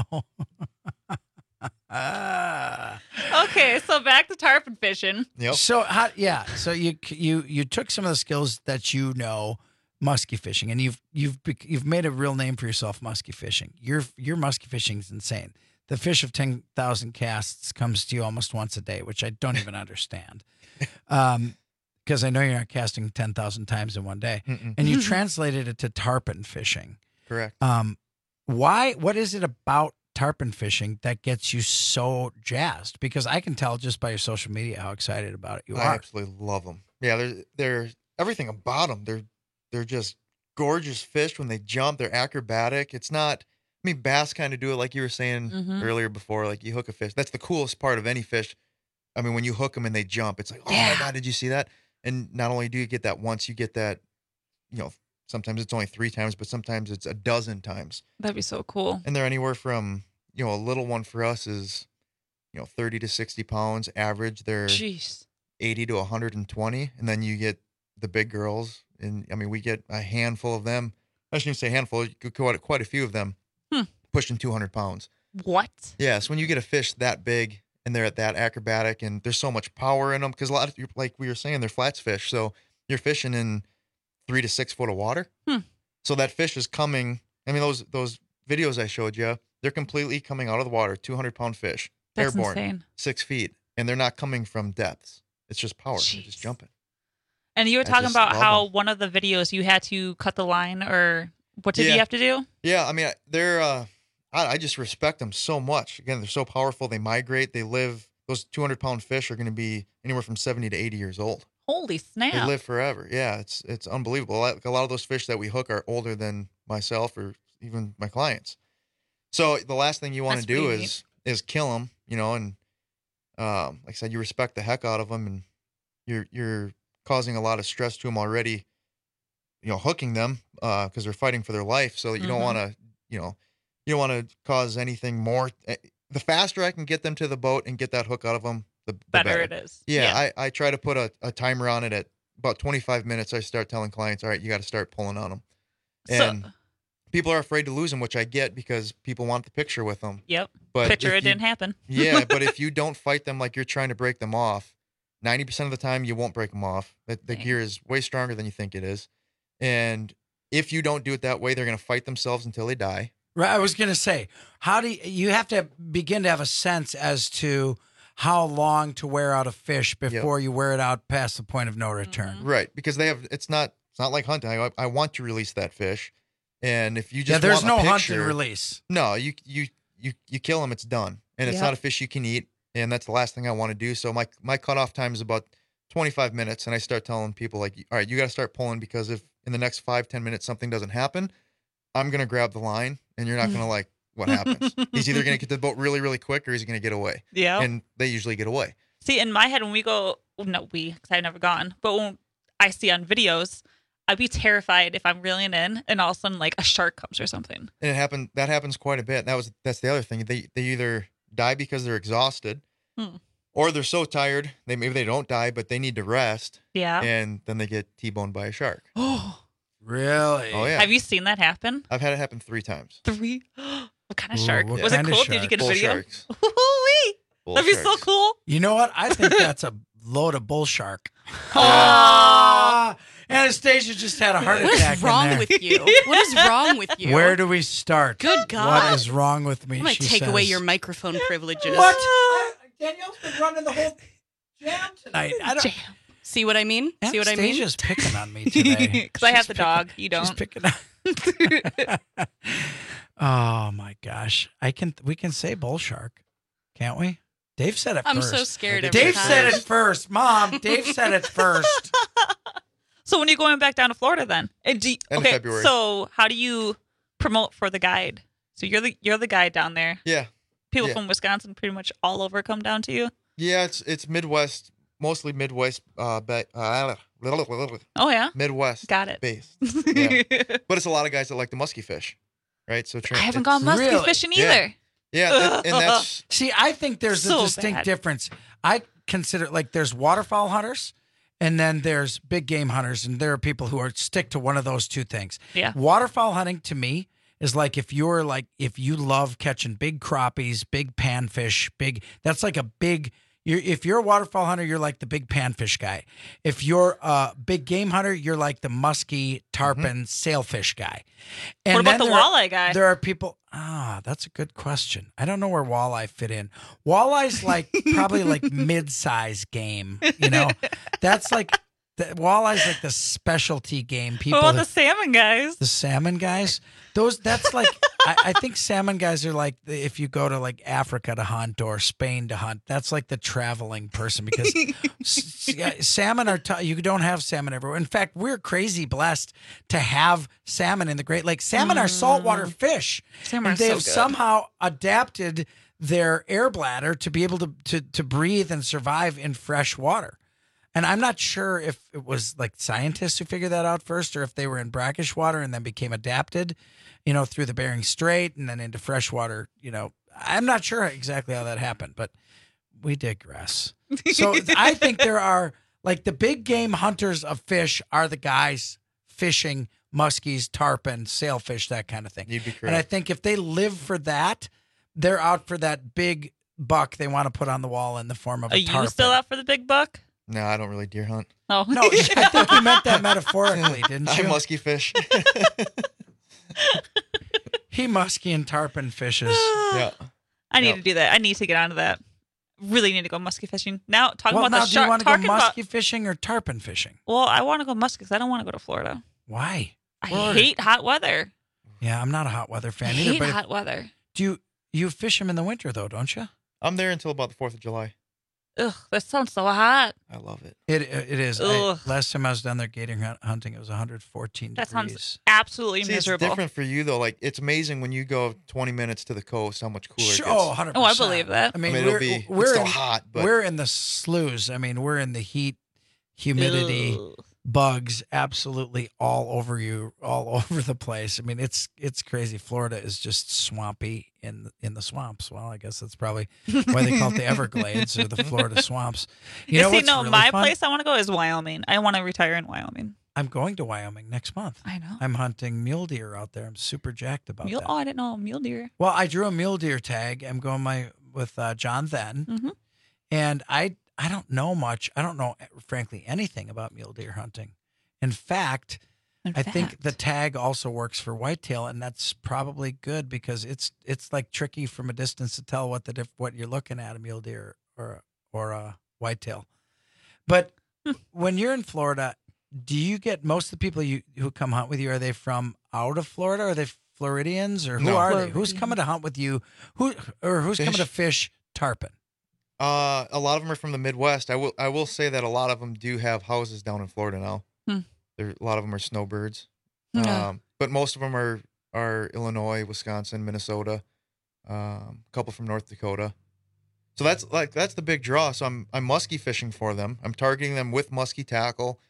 Ah. Okay, so back to tarpon fishing. Yep. So how? Yeah. So you you you took some of the skills that you know, musky fishing, and you've you've bec- you've made a real name for yourself, musky fishing. Your your musky fishing is insane. The fish of ten thousand casts comes to you almost once a day, which I don't even understand. Um, because I know you're not casting ten thousand times in one day, Mm-mm. and you translated it to tarpon fishing. Correct. Um, why? What is it about tarpon fishing that gets you so jazzed? Because I can tell just by your social media how excited about it you I are. absolutely love them. Yeah, they're they're everything about them. They're they're just gorgeous fish when they jump. They're acrobatic. It's not. I mean, bass kind of do it like you were saying Mhm. earlier before. Like you hook a fish. That's the coolest part of any fish. I mean, when you hook them and they jump, it's like, oh Yeah. my god, did you see that? And not only do you get that once, you get that. You know, sometimes it's only three times, but sometimes it's a dozen times. That'd be so cool. And they're anywhere from, you know, a little one for us is, you know, thirty to sixty pounds average. They're Jeez. eighty to one hundred twenty. And then you get the big girls. And I mean, we get a handful of them. I shouldn't even say handful, you could quite, quite a few of them Hmm. pushing two hundred pounds. What? Yeah. So when you get a fish that big and they're at that acrobatic and there's so much power in them, because a lot of, like we were saying, they're flats fish. So you're fishing in three to six foot of water. Hmm. So that fish is coming. I mean, those those videos I showed you, they're completely coming out of the water, two hundred pound fish, That's airborne, insane. six feet, and they're not coming from depths. It's just power. They're just jumping. And you were I talking just about love how one of the videos you had to cut the line, or what did Yeah. you have to do? Yeah, I mean, they're. Uh, I, I just respect them so much. Again, they're so powerful. They migrate. They live. Those two hundred pound fish are going to be anywhere from seventy to eighty years old. Holy snap! They live forever. Yeah, it's it's unbelievable. Like a lot of those fish that we hook are older than myself or even my clients. So the last thing you want to That's do pretty is is kill them, you know. And um, like I said, you respect the heck out of them, and you're you're causing a lot of stress to them already. You know, hooking them because uh, they're fighting for their life. So you Mhm. don't want to, you know, you don't want to cause anything more. The faster I can get them to the boat and get that hook out of them, the, the Better better it is. Yeah, Yeah. I, I try to put a, a timer on it at about twenty-five minutes. I start telling clients, all right, you got to start pulling on them. So- And people are afraid to lose them, which I get because people want the picture with them. Yep. But Picture if it you- didn't happen. yeah, but if you don't fight them like you're trying to break them off, ninety percent of the time you won't break them off. The, the gear is way stronger than you think it is. And if you don't do it that way, they're going to fight themselves until they die. Right, I was going to say, how do you, you have to begin to have a sense as to how long to wear out a fish before you wear it out past the point of no return. Right, because they have. It's not. It's not like hunting. I, I want to release that fish, and if you just Yeah, there's want a no hunt picture- and release. No, you you you you kill them. It's done, and it's Yep. not a fish you can eat, and that's the last thing I want to do. So my my cutoff time is about twenty-five minutes, and I start telling people like, all right, you got to start pulling because if in the next five ten minutes something doesn't happen, I'm gonna grab the line, and you're not gonna like what happens. He's either gonna get to the boat really really quick, or he's gonna get away. Yeah. and they usually get away. See, in my head, when we go, no, we, because I've never gone, but when I see on videos, I'd be terrified if I'm reeling in and all of a sudden, like, a shark comes or something. And it happened. That happens quite a bit. That was that's the other thing. They they either die because they're exhausted, Hmm. or they're so tired they maybe they don't die, but they need to rest. Yeah. And then they get T-boned by a shark. Oh, really? Oh yeah. Have you seen that happen? I've had it happen three times. Three? What kind of Ooh, shark? what Was it kind of cool? Did you get a Bull video? sharks. Woo-wee. Bull That'd be so sharks. cool. You know what? I think that's a load of bull shark. Oh. Ah, Anastasia just had a heart What attack. is in wrong there. with you? What is wrong with you? Where do we start? Good God. What is wrong with me? I'm going to she take away says. your microphone privileges. What? I- Danielle's been running the whole jam tonight. I don't. See what I mean? See what I mean? Anastasia's picking on me today. Because I have She's the picking- dog. You don't. She's picking on. Oh my gosh! I can. We can say bull shark, can't we? Dave said it I'm first. so scared every Dave time. said it first. Mom, Dave said it first. So when are you going back down to Florida then? And do you- End of okay, February. so how do you promote for the guide? So you're the you're the guide down there. Yeah. People Yeah. from Wisconsin, pretty much all over, come down to you. Yeah, it's it's Midwest, mostly Midwest. Uh, ba- uh Oh yeah, Midwest. got it. Based. Yeah. But it's a lot of guys that like the musky fish, right? So tra- I haven't it's- gone musky Really? fishing Yeah. either. Yeah, that- and that's See, I think there's So a distinct bad. difference. I consider like there's waterfowl hunters, and then there's big game hunters, and there are people who are stick to one of those two things. Yeah. Waterfowl hunting to me is like if you're like if you love catching big crappies, big panfish, big. That's like a big. You're, if you're a waterfowl hunter, you're like the big panfish guy. If you're a big game hunter, you're like the musky tarpon sailfish guy. And What about then the there are- walleye guy? There are people. Ah, that's a good question. I don't know where walleye fit in. Walleye's like probably like mid-size game. You know, that's like the, walleye's like the specialty game. People What about that- the salmon guys? the salmon guys, those that's like I, I think salmon guys are like the, if you go to like Africa to hunt or Spain to hunt, that's like the traveling person because s- yeah, salmon are t- you don't have salmon everywhere. In fact, we're crazy blessed to have salmon in the Great Lakes. Salmon are saltwater fish, Salmon and are they so have good. somehow adapted their air bladder to be able to to to breathe and survive in fresh water. And I'm not sure if it was like scientists who figured that out first or if they were in brackish water and then became adapted, you know, through the Bering Strait and then into freshwater, you know. I'm not sure exactly how that happened, but we digress. So I think there are like the big game hunters of fish are the guys fishing muskies, tarpon, sailfish, that kind of thing. You'd be And I correct. think if they live for that, they're out for that big buck they want to put on the wall in the form of a Are you tarpon. still out for the big buck? no, I don't really deer hunt. Oh No, I think you meant that metaphorically, didn't I you? musky fish. He musky and tarpon fishes. Yeah. I need Yep. to do that. I need to get onto that. really need to go muskie fishing. Now, talking well, about now, the do shark. you want to go talking about- muskie fishing or tarpon fishing? Well, I want to go muskie because I don't want to go to Florida. Why? I Florida. hate hot weather. Yeah, I'm not a hot weather fan I either. hate but if- hot weather. do you you fish them in the winter though, don't you? I'm there until about the fourth of July. Ugh, that sounds so hot. I love it. It it is. I, Ugh. last time I was down there gator hunt- hunting, it was one hundred fourteen That degrees. sounds absolutely See, it's miserable. different for you though. Like it's amazing when you go twenty minutes to the coast, how much cooler Sure, it gets. oh, one hundred Oh, I percent. believe that. I mean, I mean, it'll we're, be- we're it's still in, hot, but- we're in the sloughs. I mean, we're in the heat, humidity, Ugh. bugs absolutely all over you, all over the place. I mean, it's it's crazy. Florida is just swampy in the, in the swamps. Well, I guess that's probably why they call it the Everglades or the Florida swamps. You, You, know see, what's no, really my fun? place I want to go is Wyoming. I want to retire in Wyoming. I'm going to Wyoming next month. I know. I'm hunting mule deer out there. I'm super jacked about Mule, that. oh, I didn't know mule deer. Well, I drew a mule deer tag. I'm going my with uh, John Then, Mm-hmm. and I I don't know much. I don't know, frankly, anything about mule deer hunting. In fact, In I think fact. the tag also works for whitetail, and that's probably good because it's it's like tricky from a distance to tell what the diff- what you're looking at, a mule deer or or a whitetail. But when you're in Florida, do you get most of the people you who come hunt with you? Are they from out of Florida? Are they Floridians, or who No. are they? Who's Floridian. coming to hunt with you? Who or who's coming Fish. to fish tarpon? Uh, a lot of them are from the Midwest. I will I will say that a lot of them do have houses down in Florida now. Hmm. There, a lot of them are snowbirds. Yeah. Um, but most of them are are Illinois, Wisconsin, Minnesota, um, a couple from North Dakota. So that's like that's the big draw. So I'm I'm muskie fishing for them. I'm targeting them with muskie tackle.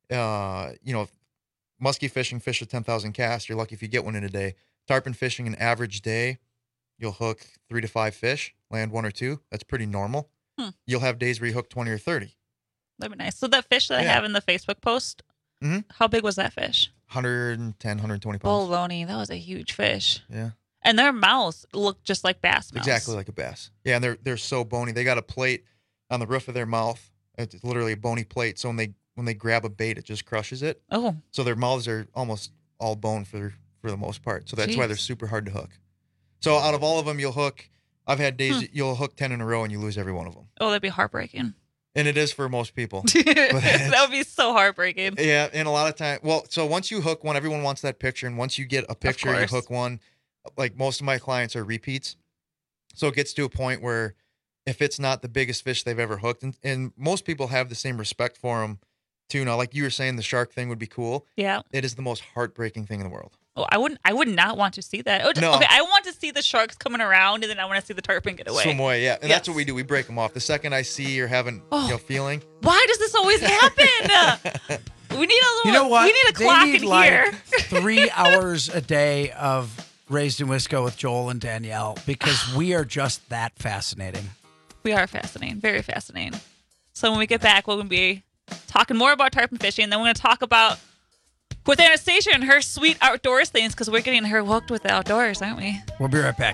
Uh, you know, muskie fishing, fish a ten thousand cast. You're lucky if you get one in a day. Tarpon fishing, an average day, you'll hook three to five fish, land one or two. That's pretty normal. Hmm. You'll have days where you hook twenty or thirty. That'd be nice. So that fish that I Yeah. have in the Facebook post, Mhm. how big was that fish? one hundred ten, one hundred twenty pounds. Bologna. That was a huge fish. Yeah. And their mouths look just like bass mouths. Exactly like a bass. Yeah, and they're they're so bony. They got a plate on the roof of their mouth. It's literally a bony plate. So when they when they grab a bait, it just crushes it. Oh. So their mouths are almost all bone for for the most part. So that's why they're Jeez. super hard to hook. So out of all of them, you'll hook. I've had days Hmm. that you'll hook ten in a row and you lose every one of them. Oh, that'd be heartbreaking. And it is for most people. That would be so heartbreaking. Yeah, and a lot of time. Well, so once you hook one, everyone wants that picture, and once you get a picture, you course. hook one. Like most of my clients are repeats, so it gets to a point where if it's not the biggest fish they've ever hooked, and, and most people have the same respect for them too. Now, like you were saying, the shark thing would be cool. Yeah. It is the most heartbreaking thing in the world. Oh, I wouldn't. I would not want to see that. Oh, No. Okay, I want to see the sharks coming around, and then I want to see the tarpon get away. Swim away, yeah, and Yes. that's what we do. We break them off. The second I see or haven't, Oh. you know, feeling. Why does this always happen? we need a little. You know what? We need a They clock need in like here. three hours a day of Raised in Wisco with Joel and Danielle because we are just that fascinating. We are fascinating, very fascinating. So when we get back, we're going to be talking more about tarpon fishing, and then we're going to talk about with Anastasia and her sweet outdoors things because we're getting her hooked with the outdoors, aren't we? We'll be right back.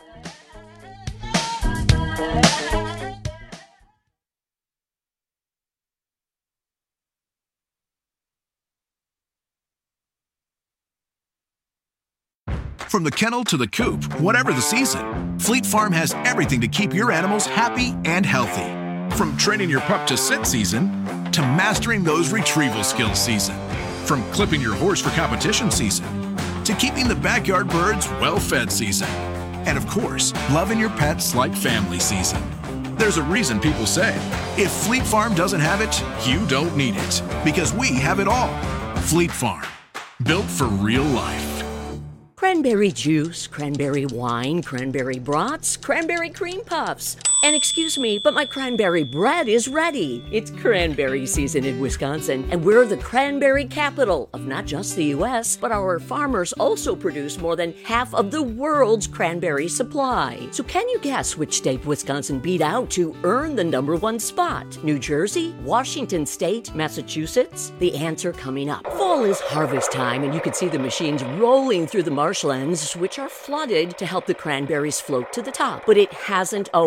From the kennel to the coop, whatever the season, Fleet Farm has everything to keep your animals happy and healthy. From training your pup to sit season to mastering those retrieval skills season. From clipping your horse for competition season to keeping the backyard birds well-fed season. And of course, loving your pets like family season. There's a reason people say, if Fleet Farm doesn't have it, you don't need it. Because we have it all. Fleet Farm, built for real life. Cranberry juice, cranberry wine, cranberry brats, cranberry cream puffs. And excuse me, but my cranberry bread is ready. It's cranberry season in Wisconsin, and we're the cranberry capital of not just the U S, but our farmers also produce more than half of the world's cranberry supply. So can you guess which state Wisconsin beat out to earn the number one spot? New Jersey, Washington State, Massachusetts? The answer coming up. Fall is harvest time, and you can see the machines rolling through the marshlands, which are flooded to help the cranberries float to the top. But it hasn't always been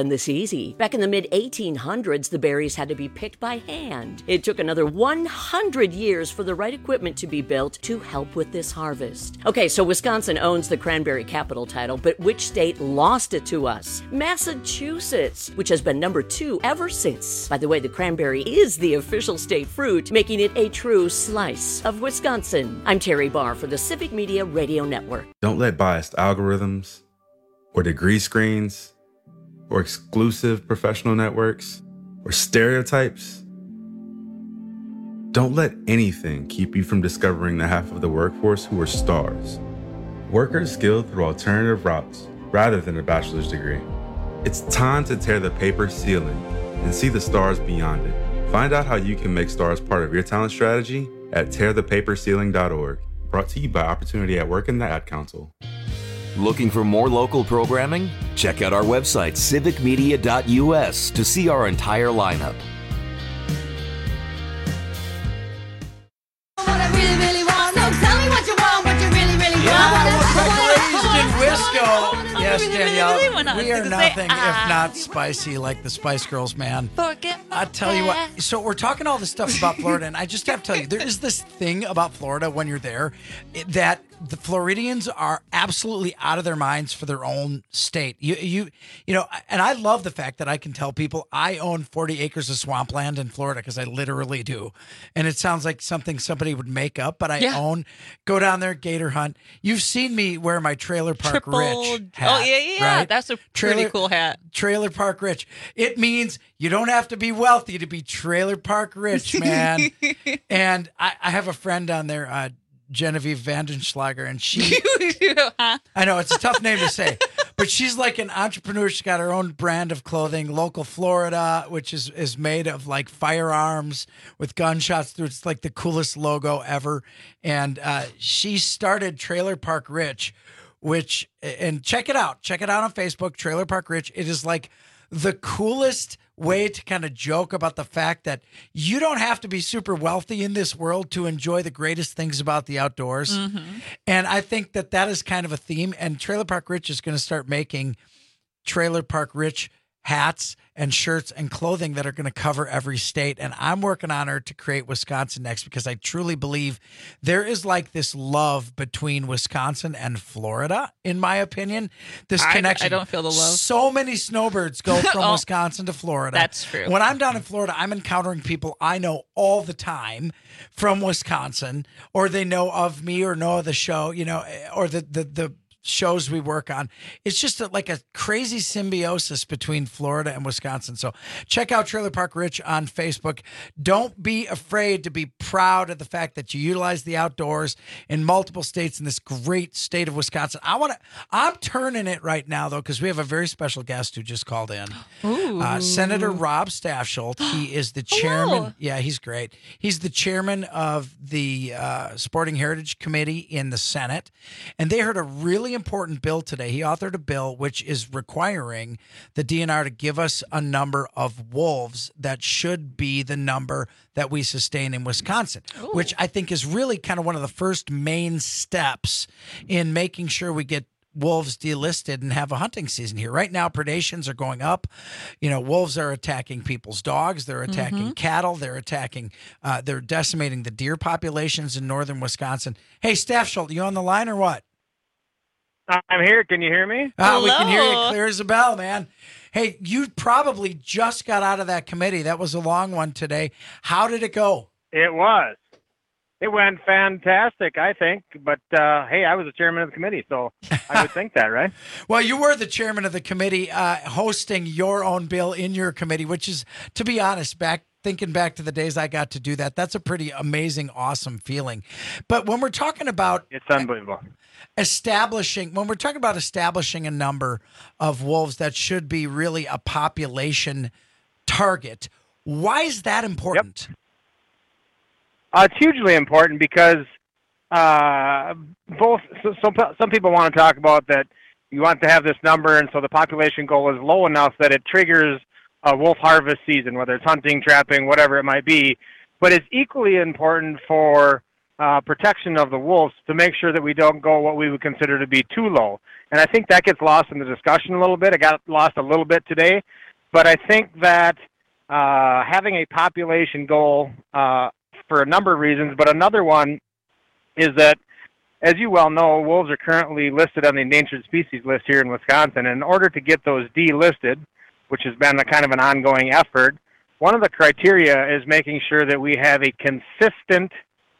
this easy. Back in the mid eighteen hundreds, the berries had to be picked by hand. It took another one hundred years for the right equipment to be built to help with this harvest. Okay, so Wisconsin owns the cranberry capital title, but which state lost it to us? Massachusetts, which has been number two ever since. By the way, the cranberry is the official state fruit, making it a true slice of Wisconsin. I'm Terry Barr for the Civic Media Radio Network. Don't let biased algorithms or degree screens or exclusive professional networks or stereotypes, don't let anything keep you from discovering the half of the workforce who are stars. Workers skilled through alternative routes rather than a bachelor's degree. It's time to tear the paper ceiling and see the stars beyond it. Find out how you can make stars part of your talent strategy at tear the paper ceiling dot org. Brought to you by Opportunity at Work and the Ad Council. Looking for more local programming? Check out our website, civic media dot u s, to see our entire lineup. What I really, really want. So tell me what you want, what you really, really Yeah, want. we're raised in Wisco. Yes, really, really, Danielle, really want we to are say, nothing ah. if not spicy like the Spice Girls, man. Forget my I tell you what, so we're talking all this stuff about Florida, and I just have to tell you, there is this thing about Florida when you're there that the Floridians are absolutely out of their minds for their own state. You, you, you know, and I love the fact that I can tell people I own forty acres of swampland in Florida because I literally do. And it sounds like something somebody would make up, but I Yeah. own, go down there, gator hunt. You've seen me wear my Trailer Park Triple- Rich hat. Oh, yeah, yeah. right? That's a pretty Trailer- cool hat. Trailer Park Rich. It means you don't have to be wealthy to be Trailer Park Rich, man. And I, I have a friend down there, uh, Genevieve Vandenschlager, and she, Huh? I know it's a tough name to say, but she's like an entrepreneur. She's got her own brand of clothing, Local Florida, which is, is made of like firearms with gunshots through. It's like the coolest logo ever. And uh, she started Trailer Park Rich, which, and check it out. Check it out on Facebook, Trailer Park Rich. It is like the coolest way to kind of joke about the fact that you don't have to be super wealthy in this world to enjoy the greatest things about the outdoors. Mhm. And I think that that is kind of a theme. And Trailer Park Rich is going to start making Trailer Park Rich hats and shirts and clothing that are going to cover every state. And I'm working on her to create Wisconsin next because I truly believe there is like this love between Wisconsin and Florida, in my opinion. This I- connection. I don't feel the love. So many snowbirds go from Oh, Wisconsin to Florida. that's true. When I'm down in Florida, I'm encountering people I know all the time from Wisconsin, or they know of me or know of the show, you know, or the the the shows we work on. It's just a, like a crazy symbiosis between Florida and Wisconsin. So check out Trailer Park Rich on Facebook. Don't be afraid to be proud of the fact that you utilize the outdoors in multiple states in this great state of Wisconsin. I want to, I'm turning it right now though, because we have a very special guest who just called in. Ooh. Uh, Senator Rob Staffschulte. He is the chairman. Yeah, he's great. He's the chairman of the uh, Sporting Heritage Committee in the Senate. And they heard a really important bill today. He authored a bill which is requiring the D N R to give us a number of wolves that should be the number that we sustain in Wisconsin, which I think is really kind of one of the first main steps in making sure we get wolves delisted and have a hunting season here. Right now, predations are going up. You know, wolves are attacking people's dogs. They're attacking Mhm. cattle. They're attacking, uh, they're decimating the deer populations in northern Wisconsin. Hey, Staffschulte, you on the line or what? I'm here. Can you hear me? Ah, we can hear you Hello. clear as a bell, man. Hey, you probably just got out of that committee. That was a long one today. How did it go? It was. It went fantastic, I think. But uh, hey, I was the chairman of the committee, so I would think that, right? Well, you were the chairman of the committee, uh, hosting your own bill in your committee, which is, to be honest, back thinking back to the days I got to do that, that's a pretty amazing, awesome feeling. But when we're talking about It's unbelievable. establishing, when we're talking about establishing a number of wolves that should be really a population target, why is that important? Uh, it's hugely important because uh, both so, so, some people want to talk about that you want to have this number, and so the population goal is low enough that it triggers a wolf harvest season, whether it's hunting, trapping, whatever it might be. But it's equally important for uh, protection of the wolves to make sure that we don't go what we would consider to be too low. And I think that gets lost in the discussion a little bit. It got lost a little bit today. But I think that uh, having a population goal uh, for a number of reasons, but another one is that, as you well know, wolves are currently listed on the endangered species list here in Wisconsin. And in order to get those delisted, which has been a kind of an ongoing effort, one of the criteria is making sure that we have a consistent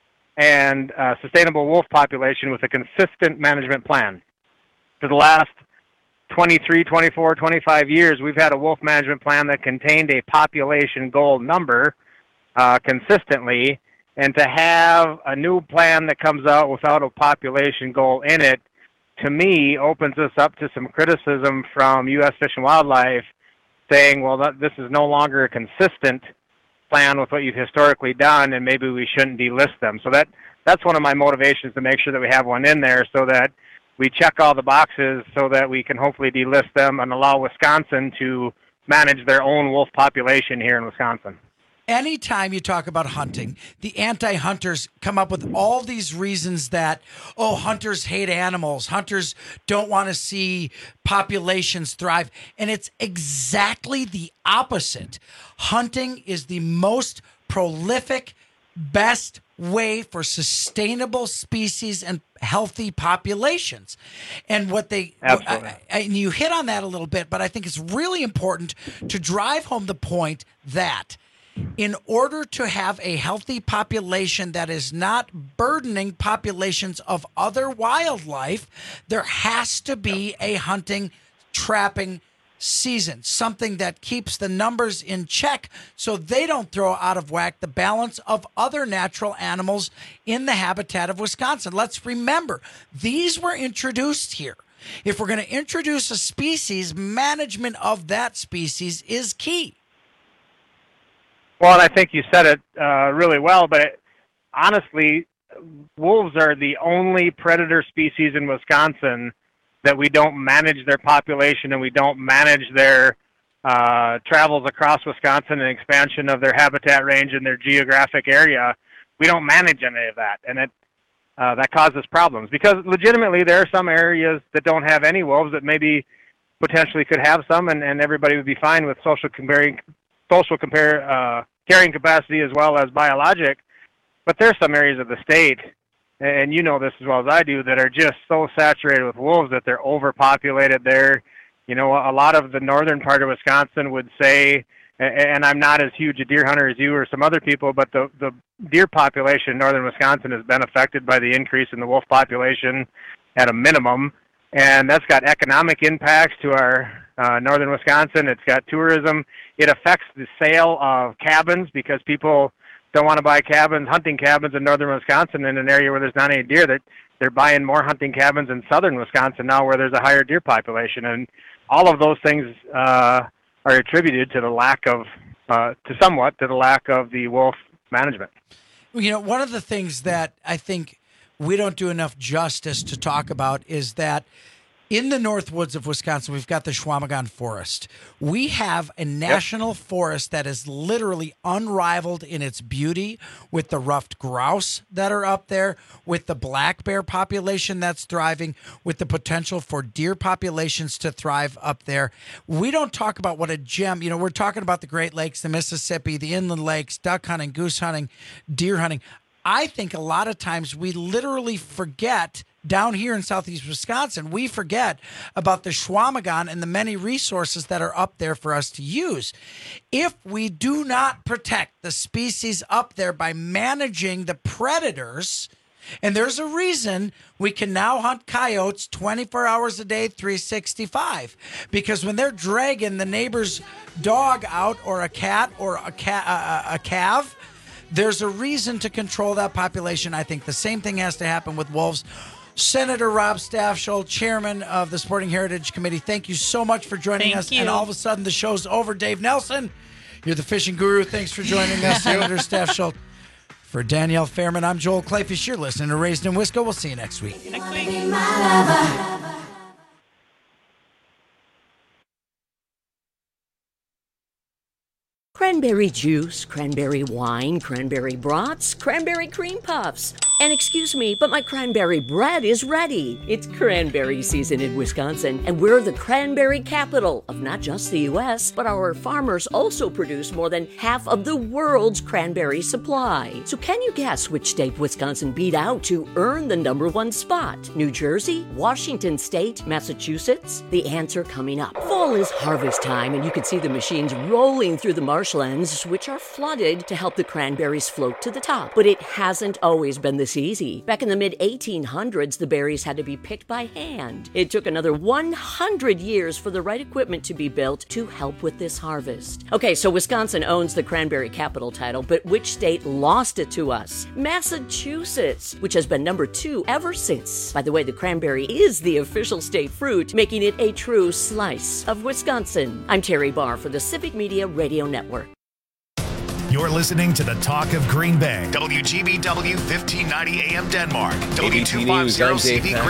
and uh, sustainable wolf population with a consistent management plan. For the last twenty-three, twenty-four, twenty-five years, we've had a wolf management plan that contained a population goal number uh, consistently. And to have a new plan that comes out without a population goal in it, to me, opens us up to some criticism from U S Fish and Wildlife saying, well, that, this is no longer a consistent plan with what you've historically done, and maybe we shouldn't delist them. So that that's one of my motivations, to make sure that we have one in there so that we check all the boxes so that we can hopefully delist them and allow Wisconsin to manage their own wolf population here in Wisconsin. Anytime you talk about hunting, the anti-hunters come up with all these reasons that, oh, hunters hate animals. Hunters don't want to see populations thrive. And it's exactly the opposite. Hunting is the most prolific, best way for sustainable species and healthy populations. And what they, Absolutely. I, I, and you hit on that a little bit, but I think it's really important to drive home the point that in order to have a healthy population that is not burdening populations of other wildlife, there has to be a hunting, trapping season, something that keeps the numbers in check so they don't throw out of whack the balance of other natural animals in the habitat of Wisconsin. Let's remember, these were introduced here. If we're going to introduce a species, management of that species is key. Well, and I think you said it uh, really well, but it, honestly, wolves are the only predator species in Wisconsin that we don't manage their population and we don't manage their uh, travels across Wisconsin and expansion of their habitat range and their geographic area. We don't manage any of that, and it uh, that causes problems. Because legitimately, there are some areas that don't have any wolves that maybe potentially could have some, and, and everybody would be fine with social comparing. social compare, uh, carrying capacity as well as biologic, but there's some areas of the state, and you know this as well as I do, that are just so saturated with wolves that they're overpopulated there. You know, a lot of the northern part of Wisconsin would say, and I'm not as huge a deer hunter as you or some other people, but the, the deer population in northern Wisconsin has been affected by the increase in the wolf population at a minimum, and that's got economic impacts to our uh, northern Wisconsin. It's got tourism. It affects the sale of cabins because people don't want to buy cabins, hunting cabins in northern Wisconsin in an area where there's not any deer. That they're buying more hunting cabins in southern Wisconsin now where there's a higher deer population. And all of those things uh, are attributed to the lack of, uh, to somewhat, to the lack of the wolf management. You know, one of the things that I think we don't do enough justice to talk about is that in the North Woods of Wisconsin, we've got the Chequamegon Forest. We have a national yep. forest that is literally unrivaled in its beauty, with the ruffed grouse that are up there, with the black bear population that's thriving, with the potential for deer populations to thrive up there. We don't talk about what a gem, you know, we're talking about the Great Lakes, the Mississippi, the inland lakes, duck hunting, goose hunting, deer hunting. I think a lot of times we literally forget down here in southeast Wisconsin, we forget about the Chequamegon and the many resources that are up there for us to use. If we do not protect the species up there by managing the predators, and there's a reason we can now hunt coyotes twenty-four hours a day, three sixty-five, because when they're dragging the neighbor's dog out, or a cat, or a, ca- a, a calf, there's a reason to control that population. I think the same thing has to happen with wolves. Senator Rob Staffschulte, chairman of the Sporting Heritage Committee, thank you so much for joining thank us. You. And all of a sudden, the show's over. Dave Nelson, you're the fishing guru. Thanks for joining us, Senator Staffschulte. For Danielle Fairman, I'm Joel Clayfish. You're listening to Raised in Wisco. We'll see you next week. Next week. Cranberry juice, cranberry wine, cranberry brats, cranberry cream puffs. And excuse me, but my cranberry bread is ready. It's cranberry season in Wisconsin, and we're the cranberry capital of not just the U S, but our farmers also produce more than half of the world's cranberry supply. So can you guess which state Wisconsin beat out to earn the number one spot? New Jersey, Washington State, Massachusetts? The answer coming up. Fall is harvest time, and you can see the machines rolling through the marshlands, which are flooded to help the cranberries float to the top. But it hasn't always been this easy. Back in the mid eighteen hundreds, the berries had to be picked by hand. It took another one hundred years for the right equipment to be built to help with this harvest. Okay, so Wisconsin owns the cranberry capital title, but which state lost it to us? Massachusetts, which has been number two ever since. By the way, the cranberry is the official state fruit, making it a true slice of Wisconsin. I'm Terry Barr for the Civic Media Radio Network. You're listening to the Talk of Green Bay. W G B W fifteen ninety A M Denmark. W two fifty C V